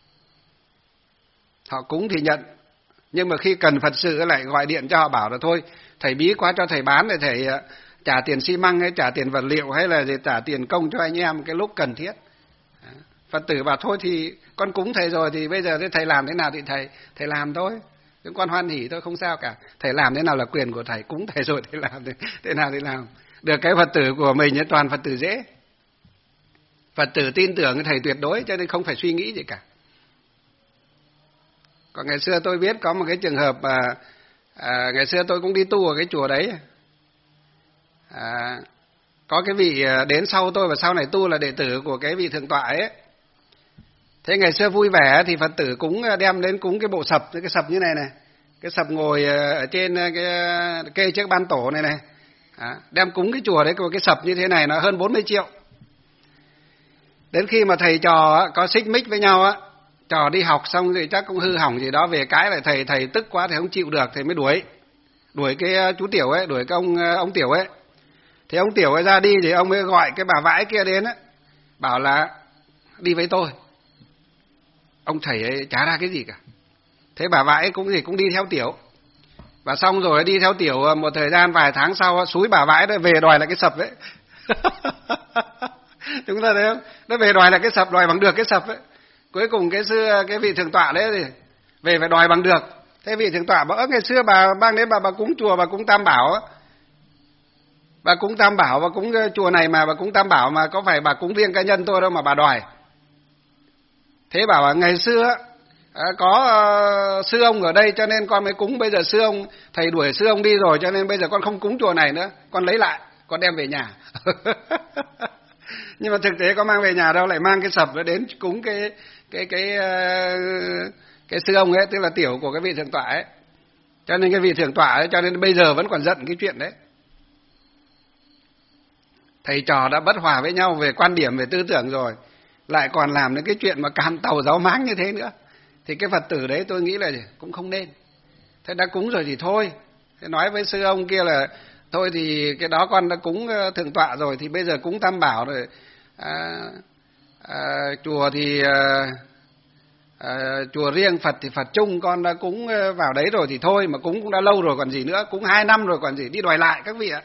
Họ cúng thì nhận, nhưng mà khi cần Phật sự lại gọi điện cho họ bảo là thôi thầy bí quá, cho thầy bán để thầy trả tiền xi măng hay trả tiền vật liệu hay là trả tiền công cho anh em cái lúc cần thiết. Phật tử bảo thôi thì con cúng thầy rồi thì bây giờ thầy làm thế nào thì thầy thầy làm thôi, chúng con hoan hỉ thôi, không sao cả. Thầy làm thế nào là quyền của thầy, cúng thầy rồi thầy làm thế, thế nào thì làm. Được cái Phật tử của mình ấy, toàn Phật tử dễ. Phật tử tin tưởng thầy tuyệt đối, cho nên không phải suy nghĩ gì cả. Còn ngày xưa tôi biết có một cái trường hợp mà à, ngày xưa tôi cũng đi tu ở cái chùa đấy. À, có cái vị đến sau tôi và sau này tu là đệ tử của cái vị thượng tọa ấy. Thế ngày xưa vui vẻ thì Phật tử cũng đem đến cúng cái bộ sập, cái sập như này này, cái sập ngồi ở trên cái kê trước ban tổ này này, à, đem cúng cái chùa đấy, cái sập như thế này nó hơn bốn mươi triệu. Đến khi mà thầy trò có xích mích với nhau á, trò đi học xong rồi chắc cũng hư hỏng gì đó, về cái lại thầy thầy tức quá, thầy không chịu được, thầy mới đuổi đuổi cái chú Tiểu ấy, đuổi cái ông ông Tiểu ấy. Thế ông Tiểu ấy ra đi thì ông mới gọi cái bà vãi kia đến á, bảo là đi với tôi. Ông thầy ấy chả ra cái gì cả. Thế bà vãi cũng gì cũng đi theo Tiểu. Và xong rồi đi theo Tiểu một thời gian vài tháng sau xúi bà vãi đó về đòi lại cái sập ấy. Chúng ta thấy không? Nó về đòi lại cái sập, đòi bằng được cái sập ấy. Cuối cùng cái xưa cái vị thượng tọa đấy thì về phải đòi bằng được. Thế vị thượng tọa bảo ơ ngày xưa bà mang đến bà bà cúng chùa, bà cúng Tam Bảo á. Bà cúng Tam Bảo, bà cúng chùa này mà bà cúng Tam Bảo mà có phải bà cúng riêng cá nhân tôi đâu mà bà đòi. Thế bảo ngày xưa có uh, sư ông ở đây cho nên con mới cúng, bây giờ sư ông thầy đuổi sư ông đi rồi cho nên bây giờ con không cúng chùa này nữa, con lấy lại, con đem về nhà. Nhưng mà thực tế có mang về nhà đâu, lại mang cái sập đến cúng cái cái cái uh, cái sư ông ấy, tức là Tiểu của cái vị thượng tọa ấy. Cho nên cái vị thượng tọa ấy cho nên bây giờ vẫn còn giận cái chuyện đấy. Thầy trò đã bất hòa với nhau về quan điểm, về tư tưởng rồi, lại còn làm đến cái chuyện mà càn tàu giáo máng như thế nữa, thì cái Phật tử đấy tôi nghĩ là cũng không nên. Thế đã cúng rồi thì thôi. Thế nói với sư ông kia là thôi thì cái đó con đã cúng thượng tọa rồi thì bây giờ cúng Tam Bảo rồi, à, à, chùa thì à, à, chùa riêng, Phật thì Phật chung, con đã cúng vào đấy rồi thì thôi, mà cúng cũng đã lâu rồi còn gì nữa, cúng hai năm rồi còn gì, đi đòi lại các vị ạ.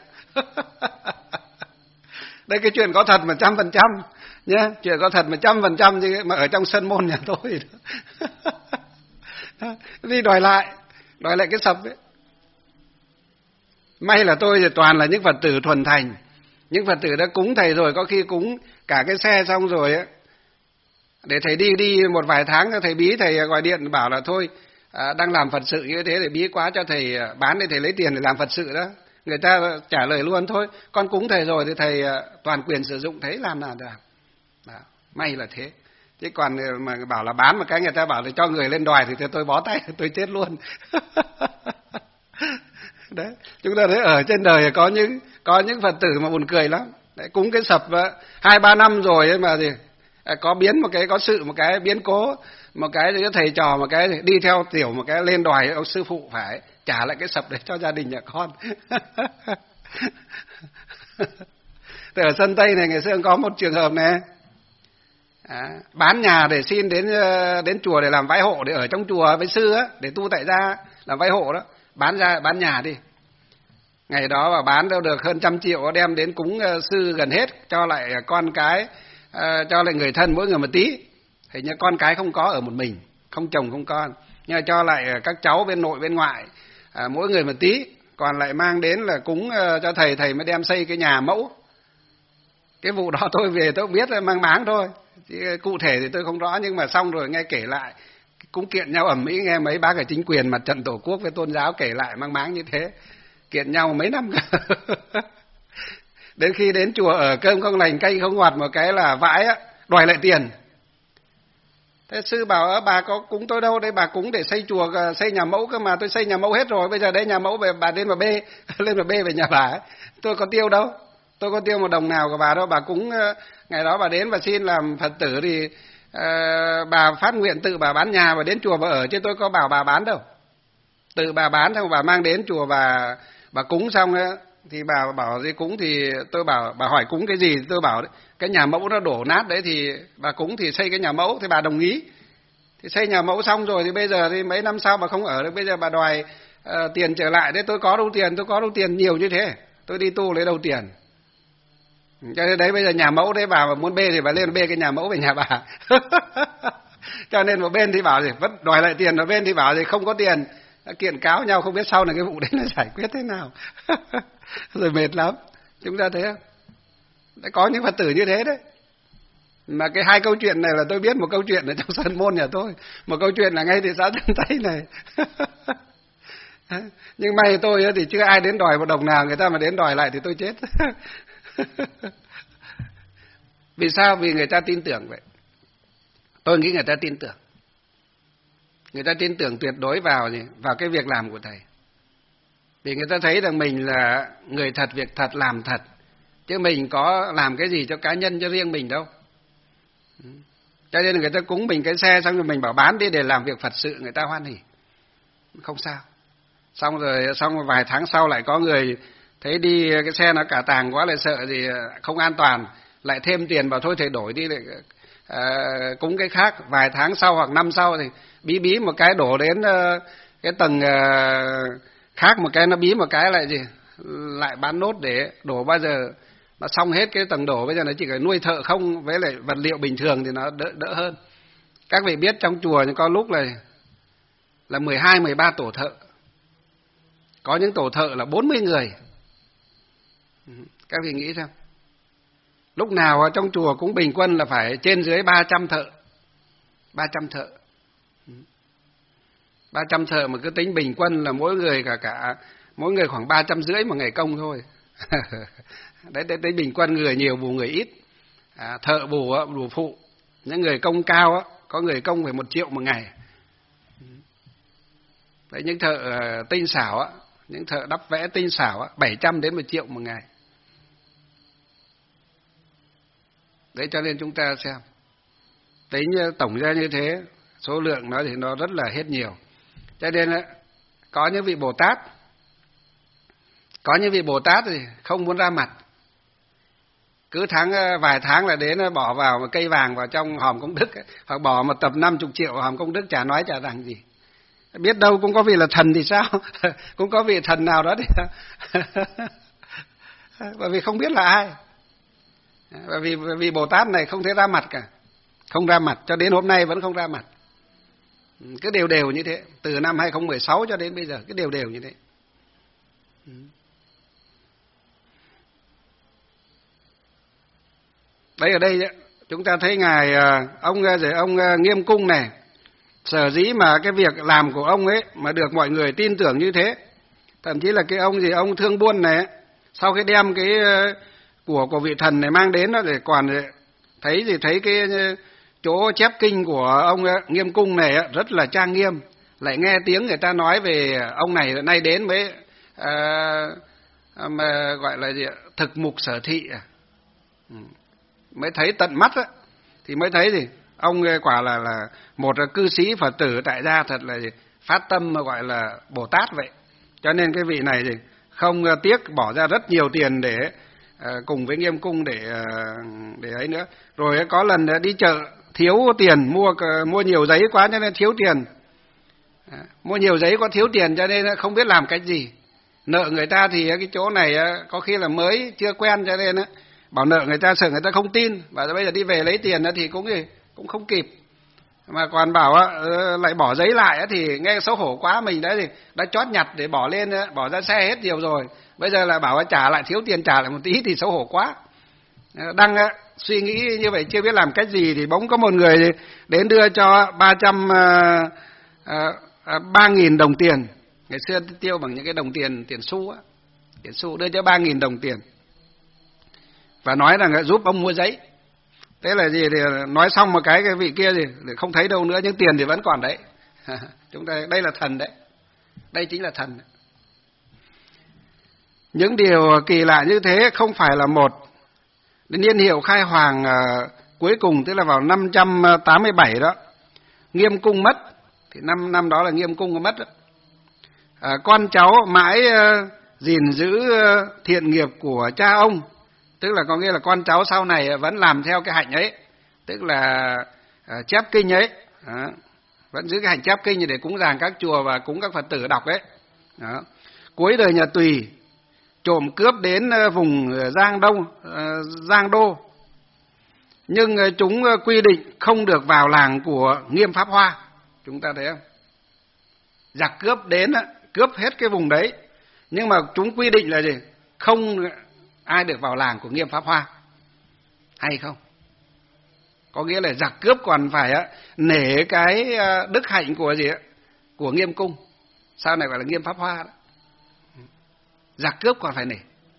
Đây cái chuyện có thật mà trăm phần trăm nhé, chuyện có thật mà trăm phần trăm chứ mà ở trong sân môn nhà tôi. Đi đòi lại, đòi lại cái sập ấy. May là tôi thì toàn là những Phật tử thuần thành, những Phật tử đã cúng thầy rồi, có khi cúng cả cái xe xong rồi ấy, để thầy đi đi một vài tháng, thầy bí thầy gọi điện bảo là thôi à, đang làm Phật sự như thế, để bí quá cho thầy bán để thầy lấy tiền để làm Phật sự đó. Người ta trả lời luôn thôi, con cúng thầy rồi thì thầy toàn quyền sử dụng, thấy làm nào làm. Đó, may là thế. Chứ còn mà bảo là bán một cái người ta bảo là cho người lên đòi thì tôi bó tay, tôi chết luôn. Đấy, chúng ta thấy ở trên đời có những có những Phật tử mà buồn cười lắm. Đấy, cúng cái sập hai ba năm rồi ấy mà gì có biến một cái, có sự một cái biến cố, một cái thì thầy trò một cái đi theo tiểu một cái lên đòi ông sư phụ phải trả lại cái sập để cho gia đình nhà con. Từ ở sân Tây này ngày xưa có một trường hợp này, à, bán nhà để xin đến đến chùa để làm vái hộ, để ở trong chùa với sư á, để tu tại gia làm vái hộ đó, bán ra bán nhà đi. Ngày đó mà bán đâu được hơn trăm triệu, đem đến cúng sư gần hết, cho lại con cái, uh, cho lại người thân mỗi người một tí. Hình như con cái không có, ở một mình, không chồng không con, nhưng mà cho lại các cháu bên nội bên ngoại, uh, mỗi người một tí. Còn lại mang đến là cúng uh, cho thầy, thầy mới đem xây cái nhà mẫu. Cái vụ đó tôi về tôi biết là mang máng thôi, chứ cụ thể thì tôi không rõ, nhưng mà xong rồi nghe kể lại cũng kiện nhau ầm ĩ, nghe mấy bác ở chính quyền mặt trận tổ quốc với tôn giáo kể lại mang máng như thế, kiện nhau mấy năm. Đến khi đến chùa ở cơm không lành canh không ngọt một cái là vãi á, đòi lại tiền. Thế sư bảo bà có cúng tôi đâu, đây bà cúng để xây chùa, xây nhà mẫu cơ mà, tôi xây nhà mẫu hết rồi, bây giờ đây nhà mẫu về bà lên mà bê, lên mà bê về nhà bà ấy. Tôi có tiêu đâu, tôi có tiêu một đồng nào của bà đâu. Bà cúng ngày đó bà đến bà xin làm Phật tử thì uh, bà phát nguyện tự bà bán nhà và đến chùa bà ở, chứ tôi có bảo bà bán đâu. Tự bà bán xong bà mang đến chùa bà bà cúng xong ấy, thì bà bảo gì cúng thì tôi bảo bà hỏi cúng cái gì, tôi bảo đấy, cái nhà mẫu nó đổ nát đấy thì bà cúng thì xây cái nhà mẫu, thì bà đồng ý. Thì xây nhà mẫu xong rồi thì bây giờ thì mấy năm sau bà không ở được, bây giờ bà đòi uh, tiền trở lại đấy. Tôi có đâu tiền, tôi có đâu tiền nhiều như thế, tôi đi tu lấy đâu tiền. Cho nên đấy bây giờ nhà mẫu đấy bà mà muốn bê thì bà lên bê cái nhà mẫu về nhà bà. Cho nên một bên thì bảo gì vẫn đòi lại tiền, một bên thì bảo gì không có tiền, kiện cáo nhau, không biết sau này cái vụ đấy là giải quyết thế nào. Rồi mệt lắm. Chúng ta thấy không? Đã có những Phật tử như thế đấy. Mà cái hai câu chuyện này là tôi biết, một câu chuyện ở trong sân môn nhà tôi, một câu chuyện là ngay thị xã Sơn Tây này. Nhưng may tôi thì chưa ai đến đòi một đồng nào, người ta mà đến đòi lại thì tôi chết. Vì sao? Vì người ta tin tưởng vậy. Tôi nghĩ người ta tin tưởng. Người ta tin tưởng tuyệt đối vào gì? Vào cái việc làm của thầy. Vì người ta thấy rằng mình là người thật, việc thật, làm thật. Chứ mình có làm cái gì cho cá nhân, cho riêng mình đâu. Cho nên người ta cúng mình cái xe xong rồi mình bảo bán đi để làm việc Phật sự, người ta hoan hỉ. Không sao. Xong rồi xong rồi vài tháng sau lại có người thấy đi cái xe nó cả tàng quá, lại sợ thì không an toàn, lại thêm tiền vào, thôi thầy đổi đi lại uh, cúng cái khác. Vài tháng sau hoặc năm sau thì bí bí một cái đổ đến uh, cái tầng uh, khác, một cái nó bí một cái lại gì lại bán nốt để đổ. Bao giờ nó xong hết cái tầng đổ, bây giờ nó chỉ phải nuôi thợ không với lại vật liệu bình thường thì nó đỡ đỡ hơn. Các vị biết trong chùa có lúc là là mười hai, mười ba tổ thợ. Có những tổ thợ là bốn mươi người. Các vị nghĩ xem. Lúc nào trong chùa cũng bình quân là phải trên dưới ba trăm thợ. ba trăm thợ. ba trăm thợ mà cứ tính bình quân là mỗi người cả cả mỗi người khoảng ba trăm rưỡi một ngày công thôi. Đấy, đấy, đấy bình quân, người nhiều bù người ít. À, thợ bù bù phụ. Những người công cao á, có người công phải một triệu một ngày. Đấy, những thợ uh, tinh xảo á, những thợ đắp vẽ tinh xảo á, bảy trăm đến một triệu một ngày. Đấy, cho nên chúng ta xem. Tính tổng ra như thế, số lượng nó thì nó rất là hết nhiều. Cho nên có những vị Bồ Tát, có những vị Bồ Tát thì không muốn ra mặt. Cứ tháng vài tháng là đến bỏ vào một cây vàng vào trong hòm công đức ấy, hoặc bỏ một tập năm chục triệu hòm công đức, chả nói chả rằng gì. Biết đâu cũng có vị là thần thì sao? Cũng có vị thần nào đó thì bởi vì không biết là ai. Bởi vì, bởi vì Bồ Tát này không thể ra mặt cả. Không ra mặt, cho đến hôm nay vẫn không ra mặt. Cứ đều đều như thế. Từ năm hai không một sáu cho đến bây giờ, cứ đều đều như thế. Đấy, ở đây chúng ta thấy ngài ông ông Nghiêm Cung này, sở dĩ mà cái việc làm của ông ấy mà được mọi người tin tưởng như thế, thậm chí là cái ông gì ông Thương Buôn này, sau khi đem cái của của vị thần này mang đến đó, để còn thấy gì thấy cái chỗ chép kinh của ông Nghiêm Cung này rất là trang nghiêm, lại nghe tiếng người ta nói về ông này nay đến mới à, mà gọi là gì, thực mục sở thị, mới thấy tận mắt á, thì mới thấy gì ông quả là là một cư sĩ Phật tử tại gia thật là gì, phát tâm mà gọi là Bồ Tát vậy. Cho nên cái vị này thì không tiếc bỏ ra rất nhiều tiền để uh, cùng với Nghiêm Cung để uh, để ấy nữa. Rồi có lần đi chợ thiếu tiền, mua mua nhiều giấy quá cho nên thiếu tiền, à, mua nhiều giấy quá thiếu tiền cho nên không biết làm cách gì. Nợ người ta thì cái chỗ này có khi là mới chưa quen cho nên bảo nợ người ta, sợ người ta không tin, và bây giờ đi về lấy tiền thì cũng cũng không kịp, mà còn bảo lại bỏ giấy lại thì nghe xấu hổ quá. Mình đã thì đã chót nhặt để bỏ lên, bỏ ra xe hết nhiều rồi, bây giờ là bảo trả lại, thiếu tiền trả lại một tí thì xấu hổ quá. Đang suy nghĩ như vậy chưa biết làm cách gì thì bỗng có một người đến đưa cho ba trăm ba nghìn đồng tiền. Ngày xưa tiêu bằng những cái đồng tiền tiền xu á, tiền xu, đưa cho ba nghìn đồng tiền và nói rằng giúp ông mua giấy. Thế là gì thì nói xong một cái cái vị kia gì không thấy đâu nữa, nhưng tiền thì vẫn còn đấy. Chúng ta đây là thần đấy, đây chính là thần. Những điều kỳ lạ như thế không phải là một. Đến niên hiệu khai hoàng uh, cuối cùng, tức là vào năm trăm tám mươi bảy đó, Nghiêm Cung mất, thì năm năm đó là Nghiêm Cung mất đó. À, con cháu mãi uh, gìn giữ uh, thiện nghiệp của cha ông, tức là có nghĩa là con cháu sau này vẫn làm theo cái hạnh ấy, tức là uh, chép kinh ấy, đó. Vẫn giữ cái hạnh chép kinh để cúng dường các chùa và cúng các Phật tử đọc ấy. Đó. Cuối đời nhà Tùy, trộm cướp đến uh, vùng Giang Đông, uh, Giang Đô, nhưng uh, chúng uh, quy định không được vào làng của Nghiêm Pháp Hoa. Chúng ta thấy không? Giặc cướp đến uh, cướp hết cái vùng đấy, nhưng mà chúng quy định là gì? Không ai được vào làng của Nghiêm Pháp Hoa, hay không? Có nghĩa là giặc cướp còn phải á, nể cái đức hạnh của gì á, của Nghiêm Cung, sau này gọi là Nghiêm Pháp Hoa đó. Giặc cướp còn phải nể,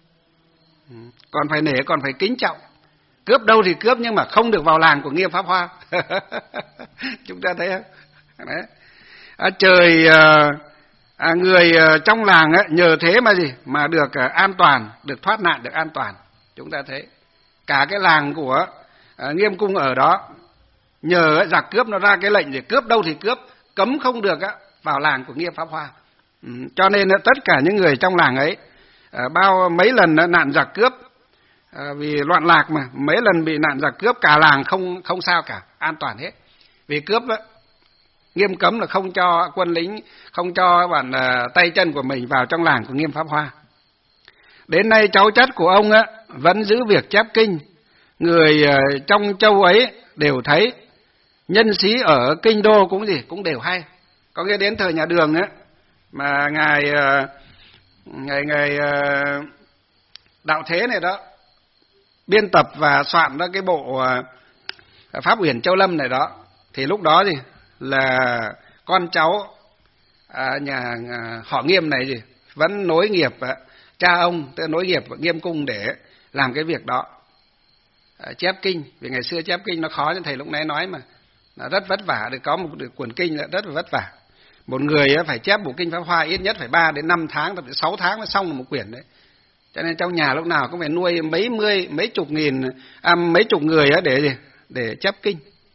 còn phải nể, còn phải kính trọng. Cướp đâu thì cướp, nhưng mà không được vào làng của Nghiêm Pháp Hoa. Chúng ta thấy không? Đấy. À, trời à, người trong làng ấy, nhờ thế mà gì mà được an toàn, được thoát nạn, được an toàn. Chúng ta thấy cả cái làng của à, Nghiêm Cung ở đó, nhờ giặc cướp nó ra cái lệnh để cướp đâu thì cướp, cấm không được á, vào làng của Nghiêm Pháp Hoa. Ừ, cho nên tất cả những người trong làng ấy à, bao mấy lần nạn giặc cướp, à, vì loạn lạc mà mấy lần bị nạn giặc cướp, cả làng không không sao cả, an toàn hết. Vì cướp đó, Nghiêm cấm là không cho quân lính, không cho bạn uh, tay chân của mình vào trong làng của Nghiêm Pháp Hoa. Đến nay cháu chắt của ông á vẫn giữ việc chép kinh. Người uh, trong châu ấy đều thấy, nhân sĩ ở kinh đô cũng gì cũng đều hay. Có nghĩa đến thời nhà Đường á, mà ngài uh, ngài ngài uh, Đạo Thế này đó biên tập và soạn ra cái bộ uh, Pháp Uyển Châu Lâm này đó, thì lúc đó gì là con cháu à, nhà à, họ Nghiêm này gì vẫn nối nghiệp à, cha ông, tức là nối nghiệp Nghiêm Cung để làm cái việc đó, à, chép kinh. Vì ngày xưa chép kinh nó khó, nên thầy lúc nãy nói mà nó rất vất vả, để có một cuốn kinh là rất là vất vả. Một người phải chép bộ kinh Pháp Hoa ít nhất phải ba đến năm tháng, thậm chí sáu tháng mới xong một quyển đấy. Cho nên trong nhà lúc nào cũng phải nuôi mấy mươi, mấy chục nghìn, à, mấy chục người để để chép kinh.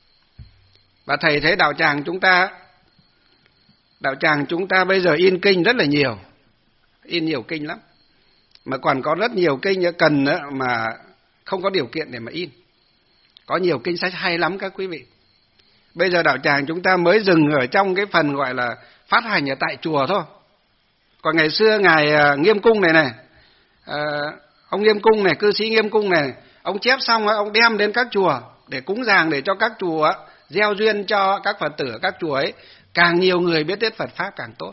Và thầy thấy đạo tràng chúng ta, đạo tràng chúng ta bây giờ in kinh rất là nhiều, in nhiều kinh lắm, mà còn có rất nhiều kinh cần mà không có điều kiện để mà in. Có nhiều kinh sách hay lắm các quý vị. Bây giờ đạo tràng chúng ta mới dừng ở trong cái phần gọi là phát hành ở tại chùa thôi. Còn ngày xưa ngài Nghiêm Cung này này, ông Nghiêm Cung này, cư sĩ Nghiêm Cung này, ông chép xong ông đem đến các chùa để cúng dường, để cho các chùa gieo duyên cho các Phật tử ở các chùa ấy, càng nhiều người biết đến Phật Pháp càng tốt.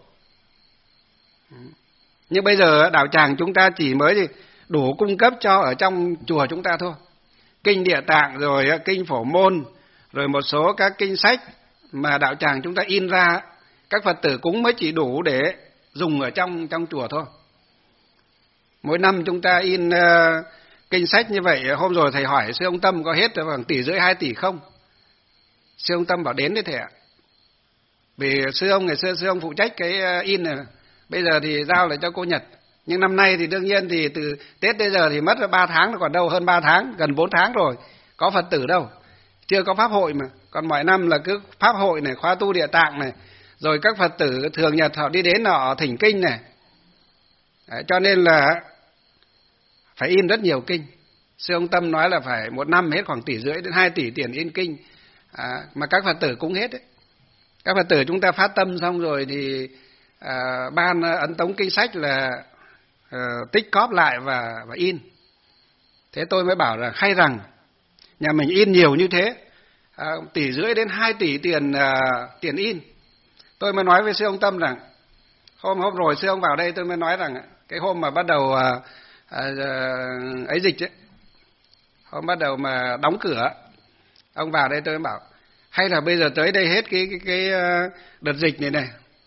Nhưng bây giờ đạo tràng chúng ta chỉ mới gì đủ cung cấp cho ở trong chùa chúng ta thôi. Kinh Địa Tạng, rồi kinh Phổ Môn, rồi một số các kinh sách mà đạo tràng chúng ta in ra, các Phật tử cũng mới chỉ đủ để dùng ở trong trong chùa thôi. Mỗi năm chúng ta in uh, kinh sách như vậy, hôm rồi thầy hỏi sư ông Tâm có hết bằng tỷ rưỡi hai tỷ không? Sư ông Tâm bảo đến đấy thầy ạ. Vì sư ông ngày xưa sư ông phụ trách cái in này, bây giờ thì giao lại cho cô Nhật. Nhưng năm nay thì đương nhiên thì từ Tết đến giờ thì mất ba tháng, còn đâu hơn ba tháng, gần bốn tháng rồi. Có Phật tử đâu, chưa có pháp hội mà. Còn mọi năm là cứ pháp hội này, khóa tu địa tạng này, rồi các Phật tử thường nhật họ đi đến họ thỉnh kinh này. Đấy, cho nên là phải in rất nhiều kinh. Sư ông Tâm nói là phải một năm hết khoảng tỷ rưỡi đến hai tỷ tiền in kinh, à, mà các Phật tử cũng hết đấy. Các Phật tử chúng ta phát tâm xong rồi thì à, ban ấn tống kinh sách là à, tích cóp lại và, và in. Thế tôi mới bảo là hay rằng nhà mình in nhiều như thế, à, tỷ rưỡi đến hai tỷ tiền à, tiền in. Tôi mới nói với sư ông Tâm rằng hôm hôm rồi sư ông vào đây tôi mới nói rằng cái hôm mà bắt đầu à, à, ấy dịch ấy, hôm bắt đầu mà đóng cửa, ông vào đây tôi mới bảo hay là bây giờ tới đây hết cái cái cái đợt dịch này này,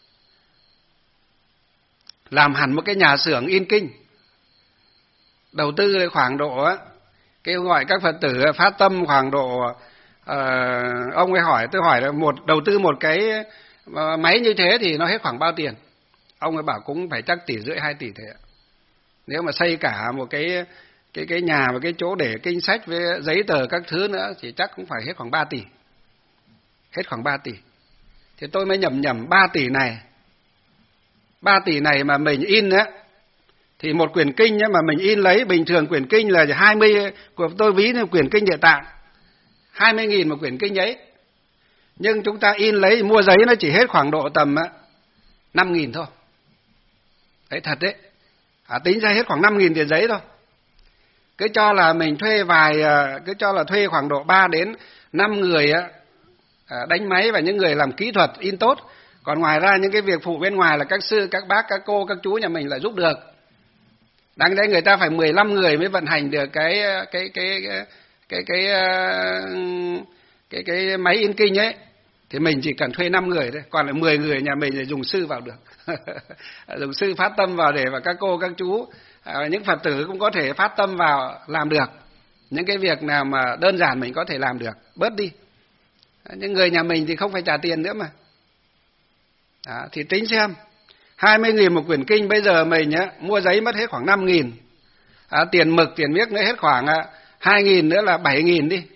làm hẳn một cái nhà xưởng in kinh, đầu tư khoảng độ kêu gọi các Phật tử phát tâm khoảng độ uh, ông ấy hỏi tôi hỏi là một đầu tư một cái máy như thế thì nó hết khoảng bao tiền. Ông ấy bảo cũng phải chắc tỷ rưỡi hai tỷ thế ạ. Nếu mà xây cả một cái cái cái nhà và cái chỗ để kinh sách với giấy tờ các thứ nữa thì chắc cũng phải hết khoảng ba tỷ. Hết khoảng ba tỷ. Thì tôi mới nhầm nhầm ba tỷ này. ba tỷ này mà mình in á thì một quyển kinh á mà mình in lấy, bình thường quyển kinh là hai mươi, của tôi ví như quyển kinh Địa Tạng hai mươi nghìn một quyển kinh ấy. Nhưng chúng ta in lấy mua giấy nó chỉ hết khoảng độ tầm năm nghìn thôi. Đấy thật đấy. À, tính ra hết khoảng năm nghìn tiền giấy thôi. Cứ cho là mình thuê vài, cứ cho là thuê khoảng độ ba đến năm người á, đánh máy và những người làm kỹ thuật in tốt. Còn ngoài ra những cái việc phụ bên ngoài là các sư, các bác, các cô, các chú nhà mình lại giúp được. Đáng lẽ người ta phải mười lăm người mới vận hành được cái cái cái cái cái cái cái, cái, cái máy in kinh ấy. Thì mình chỉ cần thuê năm người thôi, còn lại mười người nhà mình thì dùng sư vào được. Dùng sư phát tâm vào để và các cô, các chú, những Phật tử cũng có thể phát tâm vào làm được. Những cái việc nào mà đơn giản mình có thể làm được, bớt đi. Những người nhà mình thì không phải trả tiền nữa mà. Đó, thì tính xem, hai mươi nghìn một quyển kinh, bây giờ mình nhá, mua giấy mất hết khoảng năm nghìn. À, tiền mực, tiền miếc nữa hết khoảng hai nghìn nữa là bảy nghìn đi.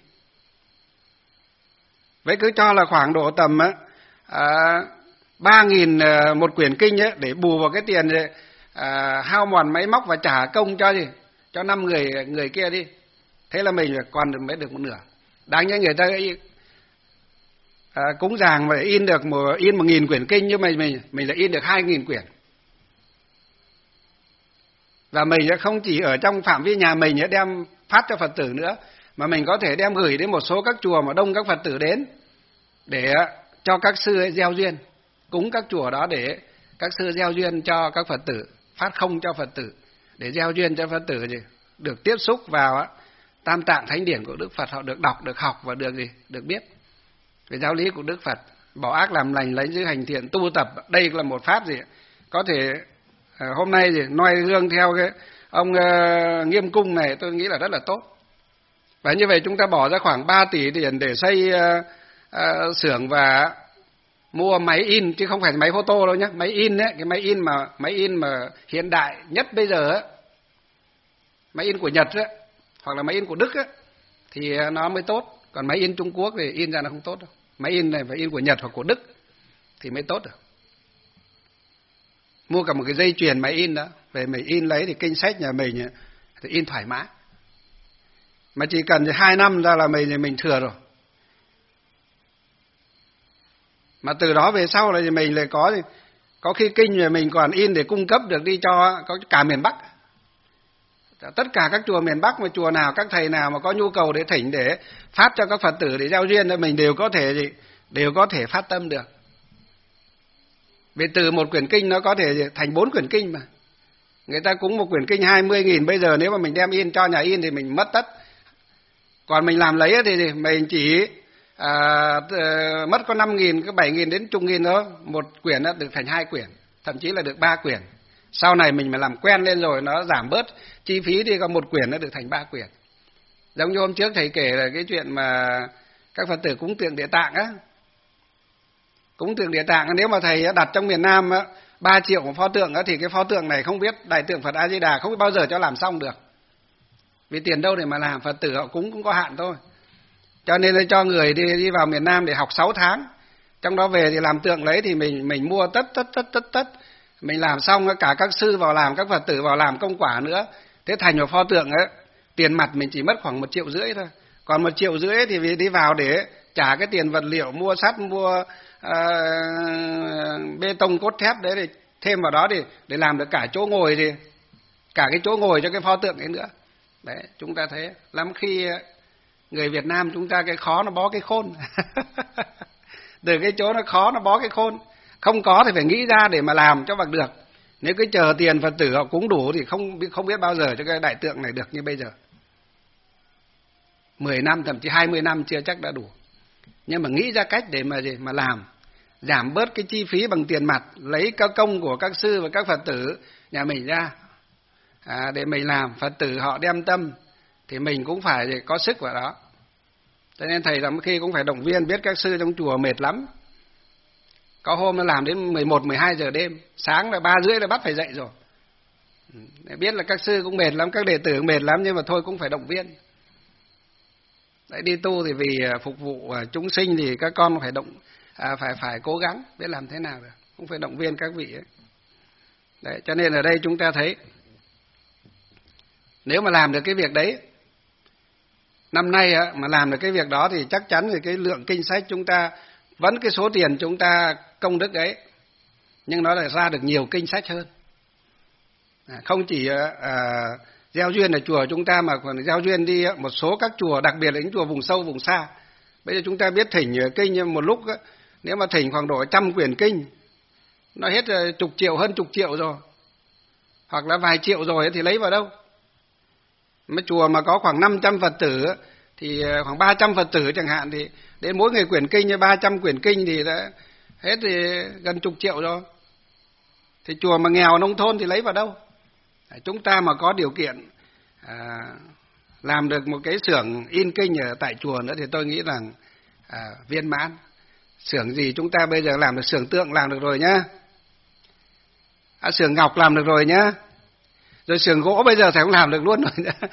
Vậy cứ cho là khoảng độ tầm à, ba nghìn một quyển kinh ấy, để bù vào cái tiền à, hao mòn máy móc và trả công cho gì, cho năm người người kia đi. Thế là mình còn được mới được một nửa. Đáng nhẽ người ta à, cúng dường mà in được một, in một nghìn quyển kinh, nhưng mà mình mình lại in được hai nghìn quyển. Và mình sẽ không chỉ ở trong phạm vi nhà mình đem phát cho Phật tử nữa, mà mình có thể đem gửi đến một số các chùa mà đông các Phật tử đến, để cho các sư ấy gieo duyên, cúng các chùa đó để các sư gieo duyên cho các Phật tử, phát không cho Phật tử, để gieo duyên cho Phật tử gì được tiếp xúc vào tam tạng thánh điển của Đức Phật, họ được đọc, được học và được gì, được biết về giáo lý của Đức Phật, bỏ ác làm lành, lấy giữ hành thiện, tu tập. Đây là một pháp gì có thể à, hôm nay gì noi gương theo cái ông uh, Nghiêm Cung này, tôi nghĩ là rất là tốt. Và như vậy chúng ta bỏ ra khoảng ba tỷ tiền để xây uh, uh, xưởng và mua máy in, chứ không phải máy photo đâu nhé, máy in ấy, cái máy in mà máy in mà hiện đại nhất bây giờ ấy, máy in của Nhật ấy, hoặc là máy in của Đức ấy, thì nó mới tốt. Còn máy in Trung Quốc thì in ra nó không tốt đâu. Máy in này phải in của Nhật hoặc của Đức thì mới tốt được. Mua cả một cái dây chuyền máy in đó, về mình in lấy thì kinh sách nhà mình thì in thoải mái. Mà chỉ cần hai năm ra là mình thì mình thừa rồi. Mà từ đó về sau là mình lại có có khi kinh rồi mình còn in để cung cấp được đi cho có cả miền Bắc. Tất cả các chùa miền Bắc, mà chùa nào, các thầy nào mà có nhu cầu để thỉnh, để phát cho các Phật tử để giao duyên, thì mình đều có thể gì, đều có thể phát tâm được. Vì từ một quyển kinh nó có thể thành bốn quyển kinh mà. Người ta cúng một quyển kinh hai mươi nghìn, bây giờ nếu mà mình đem in cho nhà in thì mình mất tất. Còn mình làm lấy thì mình chỉ à, mất có năm nghìn, có bảy nghìn đến chục nghìn thôi. Một quyển đó được thành hai quyển, thậm chí là được ba quyển. Sau này mình mà làm quen lên rồi nó giảm bớt chi phí đi, có một quyển nó được thành ba quyển. Giống như hôm trước thầy kể là cái chuyện mà các Phật tử cúng tượng Địa Tạng á. Cúng tượng Địa Tạng, nếu mà thầy đặt trong miền Nam á, ba triệu một pho tượng á, thì cái pho tượng này không biết Đại tượng Phật A Di Đà không biết bao giờ cho làm xong được. Vì tiền đâu để mà làm, Phật tử họ cúng cũng có hạn thôi. Cho nên là cho người đi đi vào miền Nam để học sáu tháng. Trong đó về thì làm tượng lấy thì mình mình mua tất tất tất tất tất. Mình làm xong cả các sư vào làm, các Phật tử vào làm công quả nữa. Thế thành một pho tượng ấy, tiền mặt mình chỉ mất khoảng một triệu rưỡi thôi. Còn một triệu rưỡi thì vì đi vào để trả cái tiền vật liệu, mua sắt, mua uh, bê tông cốt thép đấy, để thêm vào đó để, để làm được cả chỗ ngồi thì cả cái chỗ ngồi cho cái pho tượng ấy nữa. Đấy, chúng ta thấy lắm khi người Việt Nam chúng ta cái khó nó bó cái khôn. Từ cái chỗ nó khó nó bó cái khôn. Không có thì phải nghĩ ra để mà làm cho bằng được. Nếu cứ chờ tiền Phật tử họ cúng đủ thì không không biết bao giờ cho cái đại tượng này được như bây giờ. mười năm thậm chí hai mươi năm chưa chắc đã đủ. Nhưng mà nghĩ ra cách để mà gì mà làm, giảm bớt cái chi phí bằng tiền mặt, lấy các công của các sư và các Phật tử nhà mình ra à, để mình làm. Phật tử họ đem tâm thì mình cũng phải có sức vào đó. Cho nên thầy lắm khi cũng phải động viên, biết các sư trong chùa mệt lắm. Có hôm nó làm đến mười một, mười hai giờ đêm, sáng là ba rưỡi là bắt phải dậy rồi. Để biết là các sư cũng mệt lắm, các đệ tử cũng mệt lắm, nhưng mà thôi cũng phải động viên. Đấy, đi tu thì vì phục vụ chúng sinh thì các con phải động à, phải phải cố gắng biết làm thế nào được, cũng phải động viên các vị ấy. Đấy, cho nên ở đây chúng ta thấy nếu mà làm được cái việc đấy, năm nay á, mà làm được cái việc đó thì chắc chắn thì cái lượng kinh sách chúng ta vẫn cái số tiền chúng ta công đức ấy, nhưng nó lại ra được nhiều kinh sách hơn. À, không chỉ à, gieo duyên ở chùa chúng ta mà còn gieo duyên đi một số các chùa, đặc biệt là những chùa vùng sâu vùng xa. Bây giờ chúng ta biết thỉnh kinh một lúc á, nếu mà thỉnh khoảng độ trăm quyển kinh, nó hết chục triệu, hơn chục triệu rồi, hoặc là vài triệu rồi thì lấy vào đâu? Mấy chùa mà có khoảng năm trăm Phật tử thì khoảng ba trăm Phật tử chẳng hạn, thì đến mỗi người quyển kinh như ba trăm quyển kinh thì đã hết thì gần chục triệu rồi. Thì chùa mà nghèo nông thôn thì lấy vào đâu? Chúng ta mà có điều kiện à, làm được một cái xưởng in kinh ở tại chùa nữa thì tôi nghĩ rằng à, viên mãn. Xưởng gì chúng ta bây giờ làm được, xưởng tượng làm được rồi nhá, à, xưởng ngọc làm được rồi nhá, rồi xưởng gỗ bây giờ thì cũng làm được luôn rồi nhá.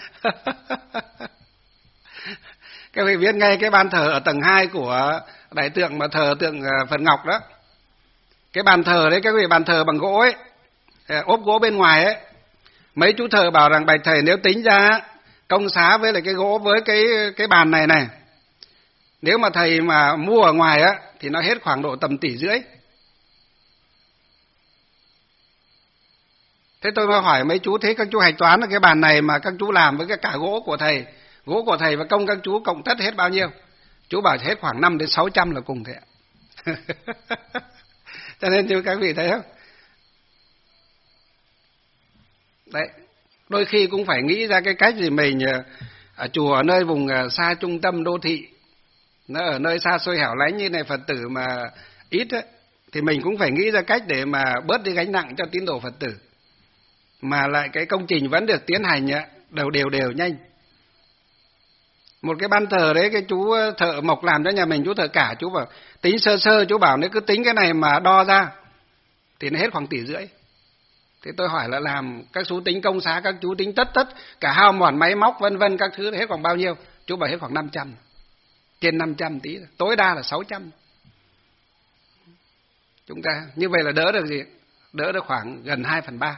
Các vị biết ngay cái ban thờ ở tầng hai của đại tượng mà thờ tượng Phật Ngọc đó, cái bàn thờ đấy, các vị, bàn thờ bằng gỗ ấy, ốp gỗ bên ngoài ấy, mấy chú thợ bảo rằng bạch thầy nếu tính ra công xá với lại cái gỗ với cái cái bàn này này, nếu mà thầy mà mua ở ngoài á thì nó hết khoảng độ tầm tỷ rưỡi. Thế tôi mới hỏi mấy chú, thế các chú hạch toán là cái bàn này mà các chú làm với cái cả gỗ của thầy, gỗ của thầy và công các chú cộng tất hết bao nhiêu? Chú bảo hết khoảng năm đến sáu trăm là cùng thế ạ. Cho nên như các vị thấy không? Đấy, đôi khi cũng phải nghĩ ra cái cách gì mình ở chùa ở nơi vùng xa trung tâm đô thị, nó ở nơi xa xôi hẻo lánh như này, Phật tử mà ít ấy, thì mình cũng phải nghĩ ra cách để mà bớt đi gánh nặng cho tín đồ Phật tử, mà lại cái công trình vẫn được tiến hành đều đều đều nhanh. Một cái ban thờ đấy, cái chú thợ mộc làm cho nhà mình, chú thợ cả, chú bảo tính sơ sơ, chú bảo nếu cứ tính cái này mà đo ra thì nó hết khoảng tỷ rưỡi. Thế tôi hỏi là làm các chú tính công xá, các chú tính tất tất cả hao mòn máy móc vân vân các thứ hết khoảng bao nhiêu? Chú bảo hết khoảng năm trăm, trên năm trăm tí, tối đa là sáu trăm. Chúng ta như vậy là đỡ được gì? Đỡ được khoảng gần hai phần ba.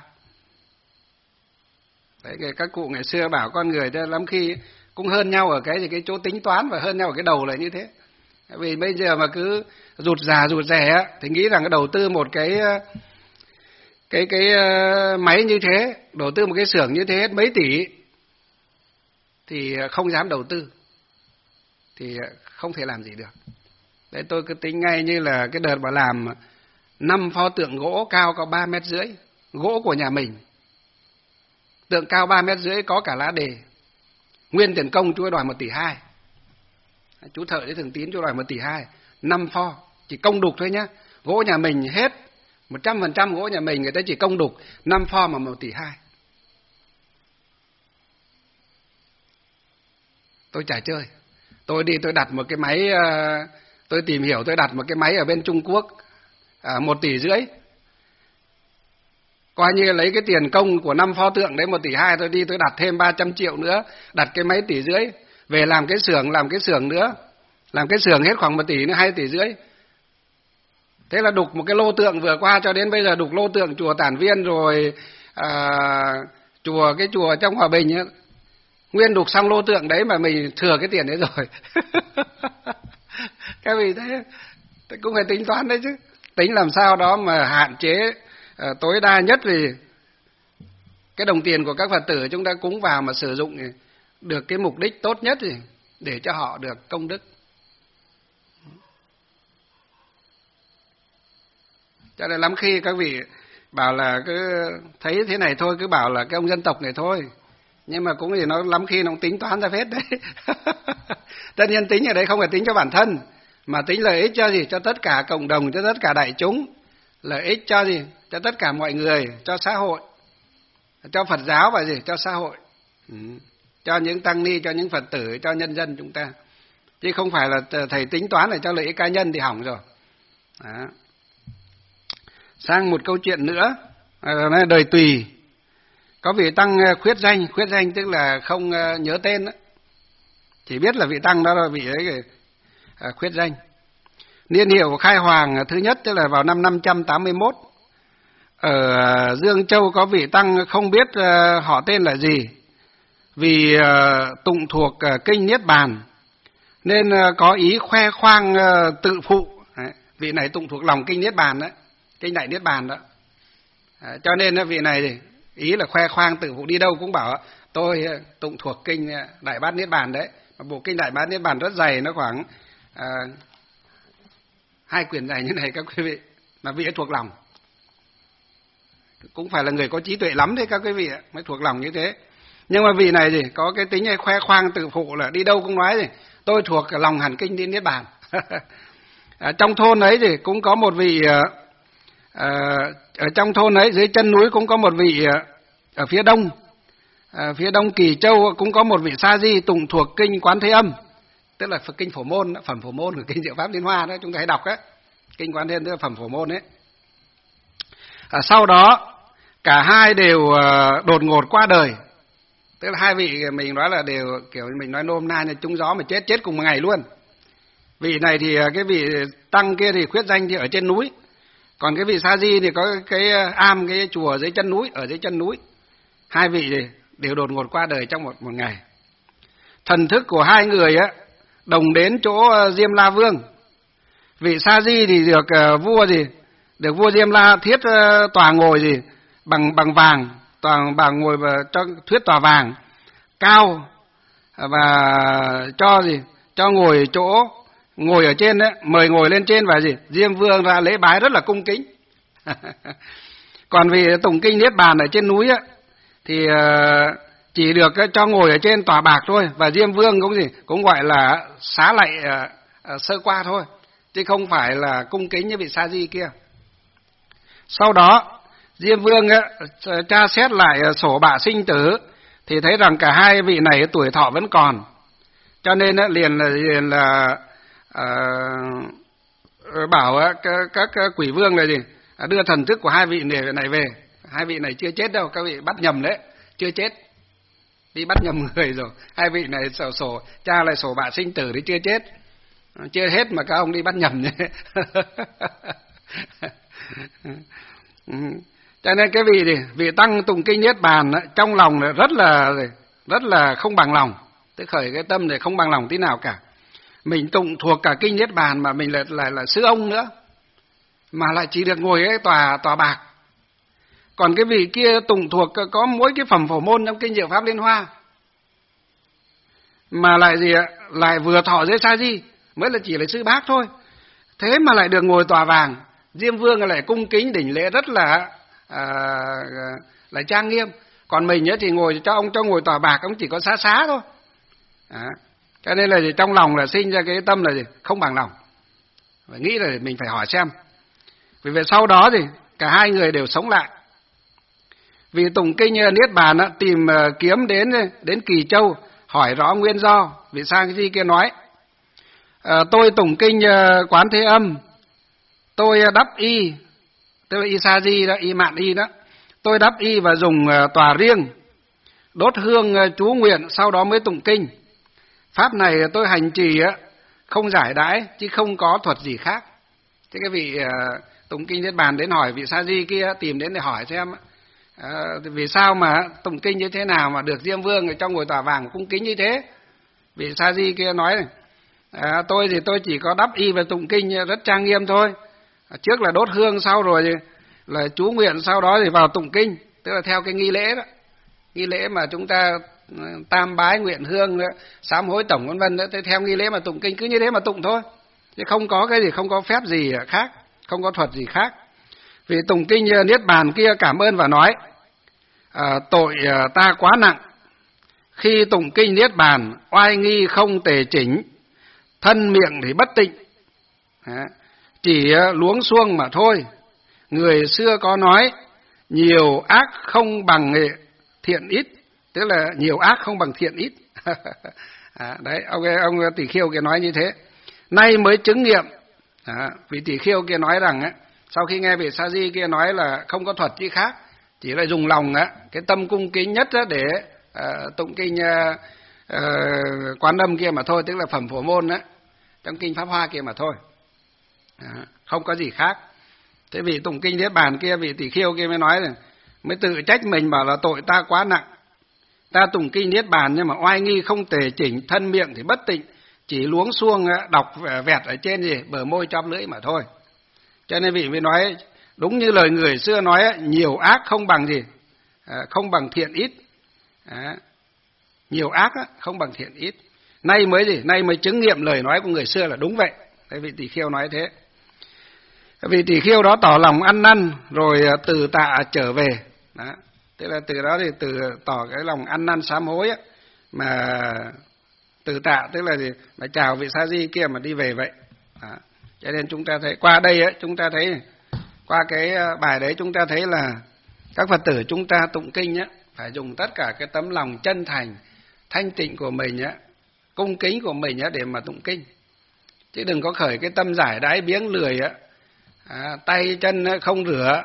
Đấy, các cụ ngày xưa bảo con người cho lắm khi cũng hơn nhau ở cái gì cái chỗ tính toán và hơn nhau ở cái đầu là như thế. Vì bây giờ mà cứ rụt rà rụt rè á thì nghĩ rằng cái đầu tư một cái cái cái máy như thế, đầu tư một cái xưởng như thế hết mấy tỷ thì không dám đầu tư, thì không thể làm gì được. Đấy, tôi cứ tính ngay như là cái đợt mà làm năm pho tượng gỗ cao có ba mét rưỡi, gỗ của nhà mình, tượng cao ba mét rưỡi có cả lá đề, nguyên tiền công chú đòi một tỷ hai, chú thợ đấy Thường Tín chú đòi một tỷ hai, năm pho chỉ công đục thôi nhá, gỗ nhà mình hết một trăm phần trăm gỗ nhà mình, người ta chỉ công đục năm pho mà một tỷ hai. Tôi chả chơi, Tôi đi tôi đặt một cái máy, tôi tìm hiểu tôi đặt một cái máy ở bên Trung Quốc, à, một tỷ rưỡi. Coi như lấy cái tiền công của năm pho tượng đấy một tỷ hai, tôi đi tôi đặt thêm ba trăm triệu nữa, đặt cái máy tỷ rưỡi, về làm cái xưởng, làm cái xưởng nữa, làm cái xưởng hết khoảng một tỷ nữa, hai tỷ rưỡi. Thế là đục một cái lô tượng vừa qua cho đến bây giờ đục lô tượng chùa Tản Viên rồi à, chùa cái chùa trong Hòa Bình ấy, nguyên đục xong lô tượng đấy mà mình thừa cái tiền đấy rồi. Các vị thế cũng phải tính toán đấy chứ, tính làm sao đó mà hạn chế uh, tối đa nhất vì cái đồng tiền của các Phật tử chúng ta cúng vào mà sử dụng được cái mục đích tốt nhất thì để cho họ được công đức. Cho nên lắm khi các vị bảo là cứ thấy thế này thôi, cứ bảo là cái ông dân tộc này thôi, nhưng mà cũng thì nó lắm khi nó cũng tính toán ra phết đấy. Tất nhiên tính ở đây không phải tính cho bản thân, mà tính lợi ích cho gì? Cho tất cả cộng đồng, cho tất cả đại chúng, lợi ích cho gì? Cho tất cả mọi người, cho xã hội, cho Phật giáo và gì? Cho xã hội, ừ. Cho những tăng ni, cho những Phật tử, cho nhân dân chúng ta, chứ không phải là thầy tính toán để cho lợi ích cá nhân thì hỏng rồi. Đó. Sang một câu chuyện nữa, là đời Tùy. Có vị tăng khuyết danh, khuyết danh tức là không nhớ tên đó. Chỉ biết là vị tăng đó là vị ấy khuyết danh. Niên hiệu khai hoàng thứ nhất tức là vào năm năm trăm tám mươi mốt. Ở Dương Châu có vị tăng không biết họ tên là gì, vì tụng thuộc kinh Niết Bàn nên có ý khoe khoang tự phụ. Đấy, vị này tụng thuộc lòng kinh Niết Bàn đó, kinh Đại Niết Bàn đó. Đấy, cho nên vị này thì ý là khoe khoang tự phụ, đi đâu cũng bảo tôi tụng thuộc kinh Đại Bát Niết Bàn đấy. Bộ kinh Đại Bát Niết Bàn rất dày, nó khoảng à, hai quyển dày như này các quý vị, mà vị ấy thuộc lòng. Cũng phải là người có trí tuệ lắm đấy các quý vị mới thuộc lòng như thế. Nhưng mà vị này thì có cái tính này khoe khoang tự phụ, là đi đâu cũng nói gì tôi thuộc lòng hẳn kinh Niết Bàn. À, trong thôn ấy thì cũng có một vị à, ở trong thôn ấy dưới chân núi cũng có một vị à, ở phía đông, à, phía đông Kỳ Châu cũng có một vị sa di tụng thuộc kinh Quán Thế Âm, tức là kinh Phổ Môn, phẩm Phổ Môn của kinh Diệu Pháp Liên Hoa đó, chúng ta hay đọc á, kinh Quán Thế Âm tức là phẩm Phổ Môn ấy. À, sau đó cả hai đều à, đột ngột qua đời, tức là hai vị mình nói là đều kiểu mình nói nôm na như trúng gió mà chết chết cùng một ngày luôn. Vị này thì cái vị tăng kia thì khuyết danh thì ở trên núi, còn cái vị sa di thì có cái am, cái chùa dưới chân núi, ở dưới chân núi. Hai vị thì đều đột ngột qua đời trong một một ngày. Thần thức của hai người á đồng đến chỗ Diêm La Vương. Vị sa di thì được uh, vua gì, được vua Diêm La thiết uh, tòa ngồi gì bằng bằng vàng, tòa bằng ngồi và cho thuyết tòa vàng cao, và cho gì, cho ngồi chỗ ngồi ở trên đấy, mời ngồi lên trên, và gì Diêm Vương ra lễ bái rất là cung kính. Còn vì tụng kinh Niết Bàn ở trên núi á thì chỉ được cho ngồi ở trên tòa bạc thôi, và Diêm Vương cũng gì cũng gọi là xá lạy sơ qua thôi, chứ không phải là cung kính như vị sa di kia. Sau đó Diêm Vương á, tra xét lại sổ bạ sinh tử thì thấy rằng cả hai vị này tuổi thọ vẫn còn, cho nên á, liền là liền là à, bảo á, các, các quỷ vương này gì đưa thần thức của hai vị này về. Hai vị này chưa chết đâu, các vị bắt nhầm đấy, chưa chết, đi bắt nhầm người rồi. Hai vị này sổ sổ tra lại sổ bạ sinh tử thì chưa chết, chưa hết mà các ông đi bắt nhầm nhé. Cho nên cái vị thì vị tăng tụng kinh Niết Bàn trong lòng rất là rất là không bằng lòng, tức khởi cái tâm này không bằng lòng tí nào cả. Mình tụng thuộc cả kinh Niết Bàn mà mình lại là, là sư ông nữa, mà lại chỉ được ngồi cái tòa tòa bạc. Còn cái vị kia tụng thuộc có mỗi cái phẩm Phổ Môn trong kinh Diệu Pháp Liên Hoa, mà lại gì ạ, lại vừa thọ dưới sa di, mới là chỉ là sư bác thôi, thế mà lại được ngồi tòa vàng. Diêm Vương lại cung kính đỉnh lễ rất là à, là trang nghiêm. Còn mình ấy thì ngồi cho ông cho ngồi tòa bạc, ông chỉ có xá xá thôi. À, cho nên là gì, trong lòng là sinh ra cái tâm là gì không bằng lòng, và nghĩ là mình phải hỏi xem. Vì vậy sau đó thì cả hai người đều sống lại. Vì tụng kinh Niết Bàn tìm kiếm đến đến Kỳ Châu hỏi rõ nguyên do. Vì sao cái gì kia nói À, tôi tụng kinh uh, Quán Thế Âm, tôi đắp y, tức là y sa di đó, y mạn y đó, tôi đắp y và dùng uh, tòa riêng, đốt hương uh, chú nguyện, sau đó mới tụng kinh. Pháp này tôi hành trì uh, không giải đãi, chứ không có thuật gì khác. Thế cái vị uh, tụng kinh Niết Bàn đến hỏi vị sa di kia, tìm đến để hỏi xem uh, vì sao mà tụng kinh như thế nào mà được Diêm Vương ở trong ngôi tòa vàng cung kính như thế. Vị sa di kia nói này, à, tôi thì tôi chỉ có đắp y và tụng kinh rất trang nghiêm thôi. Trước là đốt hương, sau rồi là chú nguyện, sau đó thì vào tụng kinh, tức là theo cái nghi lễ đó, nghi lễ mà chúng ta tam bái, nguyện hương, sám hối tổng vân vân đó, theo nghi lễ mà tụng kinh, cứ như thế mà tụng thôi, chứ không có cái gì, không có phép gì khác, không có thuật gì khác. Vì tụng kinh Niết Bàn kia cảm ơn và nói, à, tội ta quá nặng, khi tụng kinh Niết Bàn oai nghi không tề chỉnh, thân miệng thì bất tịnh, chỉ luống xuông mà thôi. Người xưa có nói, nhiều ác không bằng thiện ít, tức là nhiều ác không bằng thiện ít. À, đấy, ông ông Tỷ Khiêu kia nói như thế. Nay mới chứng nghiệm. À, vị Tỷ Khiêu kia nói rằng á, sau khi nghe vị Sa Di kia nói là không có thuật gì khác, chỉ là dùng lòng á, cái tâm cung kính nhất á, để uh, tụng kinh uh, uh, Quán Âm kia mà thôi, tức là phẩm Phổ Môn á, trong kinh Pháp Hoa kia mà thôi. À, không có gì khác. Thế vị tụng kinh Niết Bàn kia, vị Tỷ Khiêu kia mới nói là mới tự trách mình, bảo là tội ta quá nặng. Ta tụng kinh Niết Bàn nhưng mà oai nghi không tề chỉnh, thân miệng thì bất tịnh, chỉ luống xuông đọc vẹt ở trên gì bờ môi chóp lưỡi mà thôi. Cho nên vị mới nói đúng như lời người xưa nói, nhiều ác không bằng gì, à, không bằng thiện ít. À, nhiều ác không bằng thiện ít. Nay mới gì, nay mới chứng nghiệm lời nói của người xưa là đúng vậy. Thế vị Tỷ Khiêu nói thế. Vị Tỷ Khiêu đó tỏ lòng ăn năn rồi từ tạ trở về. Đó. Tức là từ đó thì từ tỏ cái lòng ăn năn sám hối ấy, mà từ tạ, tức là gì, mà chào vị Sa Di kia mà đi về vậy. Đó. Cho nên chúng ta thấy qua đây ấy, chúng ta thấy qua cái bài đấy chúng ta thấy là các Phật tử chúng ta tụng kinh ấy, phải dùng tất cả cái tấm lòng chân thành, thanh tịnh của mình ấy, cung kính của mình ấy, để mà tụng kinh. Chứ đừng có khởi cái tâm giải đãi biếng lười ấy, à, tay chân không rửa,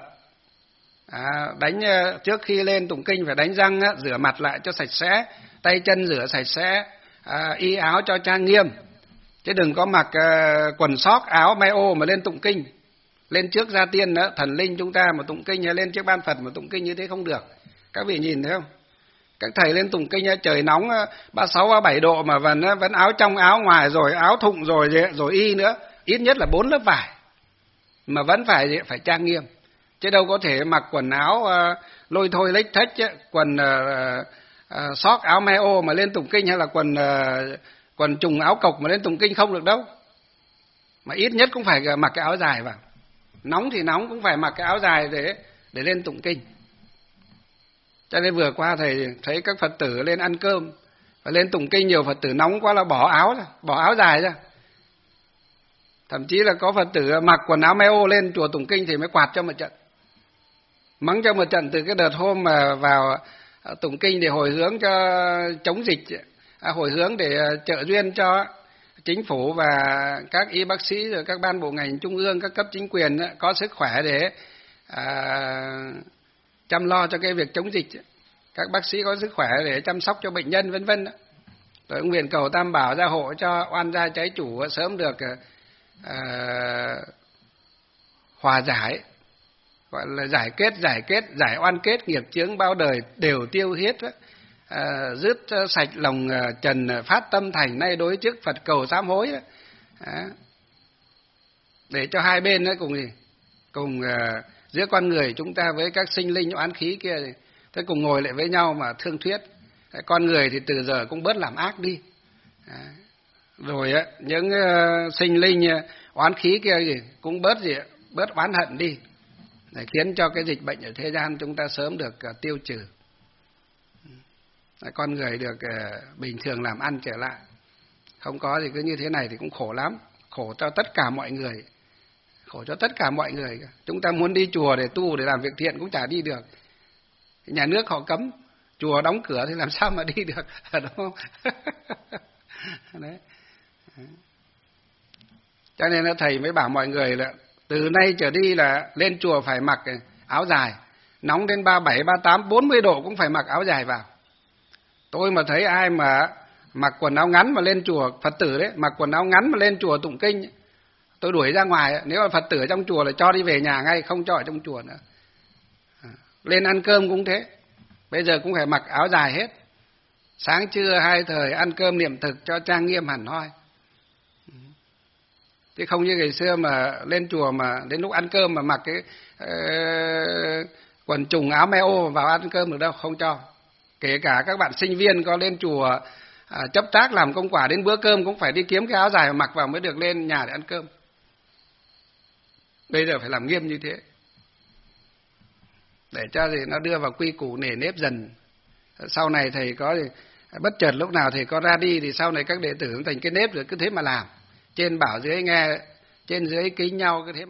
à, đánh trước khi lên tụng kinh phải đánh răng á, rửa mặt lại cho sạch sẽ, tay chân rửa sạch sẽ, à, y áo cho trang nghiêm. Chứ đừng có mặc uh, quần sóc áo may ô mà lên tụng kinh, lên trước gia tiên đó, thần linh chúng ta mà tụng kinh, hay lên trước ban Phật mà tụng kinh như thế không được. Các vị nhìn thấy không? Các thầy lên tụng kinh trời nóng ba mươi sáu, ba mươi bảy độ mà vẫn vẫn áo trong áo ngoài, rồi áo thụng, rồi rồi y nữa, ít nhất là bốn lớp vải, mà vẫn phải phải trang nghiêm. Chứ đâu có thể mặc quần áo uh, lôi thôi lếch thếch, quần uh, uh, sóc áo may ô mà lên tụng kinh, hay là quần uh, quần trùng áo cộc mà lên tụng kinh, không được đâu. Mà ít nhất cũng phải mặc cái áo dài vào. Nóng thì nóng cũng phải mặc cái áo dài để để lên tụng kinh. Cho nên vừa qua thầy thấy các Phật tử lên ăn cơm và lên tụng kinh, nhiều Phật tử nóng quá là bỏ áo ra, bỏ áo dài ra. Thậm chí là có Phật tử mặc quần áo may ô lên chùa tụng kinh thì mới quạt cho một trận, mắng cho một trận. Từ cái đợt hôm mà vào tụng kinh để hồi hướng cho chống dịch, à, hồi hướng để trợ duyên cho chính phủ và các y bác sĩ, rồi các ban bộ ngành trung ương, các cấp chính quyền có sức khỏe để à, chăm lo cho cái việc chống dịch, các bác sĩ có sức khỏe để chăm sóc cho bệnh nhân vân vân. Rồi nguyện cầu Tam Bảo gia hộ cho oan gia trái chủ sớm được à, hòa giải, gọi là giải kết, giải kết, giải oan kết, nghiệp chướng bao đời đều tiêu hết, à, dứt sạch lòng trần, phát tâm thành, nay đối trước Phật cầu sám hối. À, để cho hai bên ấy cùng gì, cùng uh, giữa con người chúng ta với các sinh linh oán khí kia, thế cùng ngồi lại với nhau mà thương thuyết. Con người thì từ giờ cũng bớt làm ác đi. À, rồi á, những uh, sinh linh uh, oán khí kia gì cũng bớt gì, bớt oán hận đi, để khiến cho cái dịch bệnh ở thế gian chúng ta sớm được uh, tiêu trừ. Để con người được uh, bình thường làm ăn trở lại. Không có thì cứ như thế này thì cũng khổ lắm, khổ cho tất cả mọi người, khổ cho tất cả mọi người. Chúng ta muốn đi chùa để tu, để làm việc thiện cũng chả đi được. Nhà nước họ cấm, chùa đóng cửa thì làm sao mà đi được, đúng không? Đấy. Cho nên là thầy mới bảo mọi người là từ nay trở đi là lên chùa phải mặc áo dài, nóng đến ba mươi bảy, ba mươi tám, bốn mươi độ cũng phải mặc áo dài vào. Tôi mà thấy ai mà mặc quần áo ngắn mà lên chùa, Phật tử đấy, mặc quần áo ngắn mà lên chùa tụng kinh, tôi đuổi ra ngoài. Nếu mà Phật tử ở trong chùa là cho đi về nhà ngay, không cho ở trong chùa nữa. Lên ăn cơm cũng thế, bây giờ cũng phải mặc áo dài hết. Sáng trưa hai thời ăn cơm niệm thực cho trang nghiêm hẳn hoi. Chứ không như ngày xưa mà lên chùa mà đến lúc ăn cơm mà mặc cái uh, quần trùng áo meo vào ăn cơm được đâu, không cho. Kể cả các bạn sinh viên có lên chùa à, chấp tác làm công quả, đến bữa cơm cũng phải đi kiếm cái áo dài mà mặc vào mới được lên nhà để ăn cơm. Bây giờ phải làm nghiêm như thế, để cho gì nó đưa vào quy củ nề nếp dần. Sau này thầy có thì bất chợt lúc nào thầy có ra đi thì sau này các đệ tử thành cái nếp rồi cứ thế mà làm. Trên bảo dưới nghe, trên dưới kính nhau cứ thế mà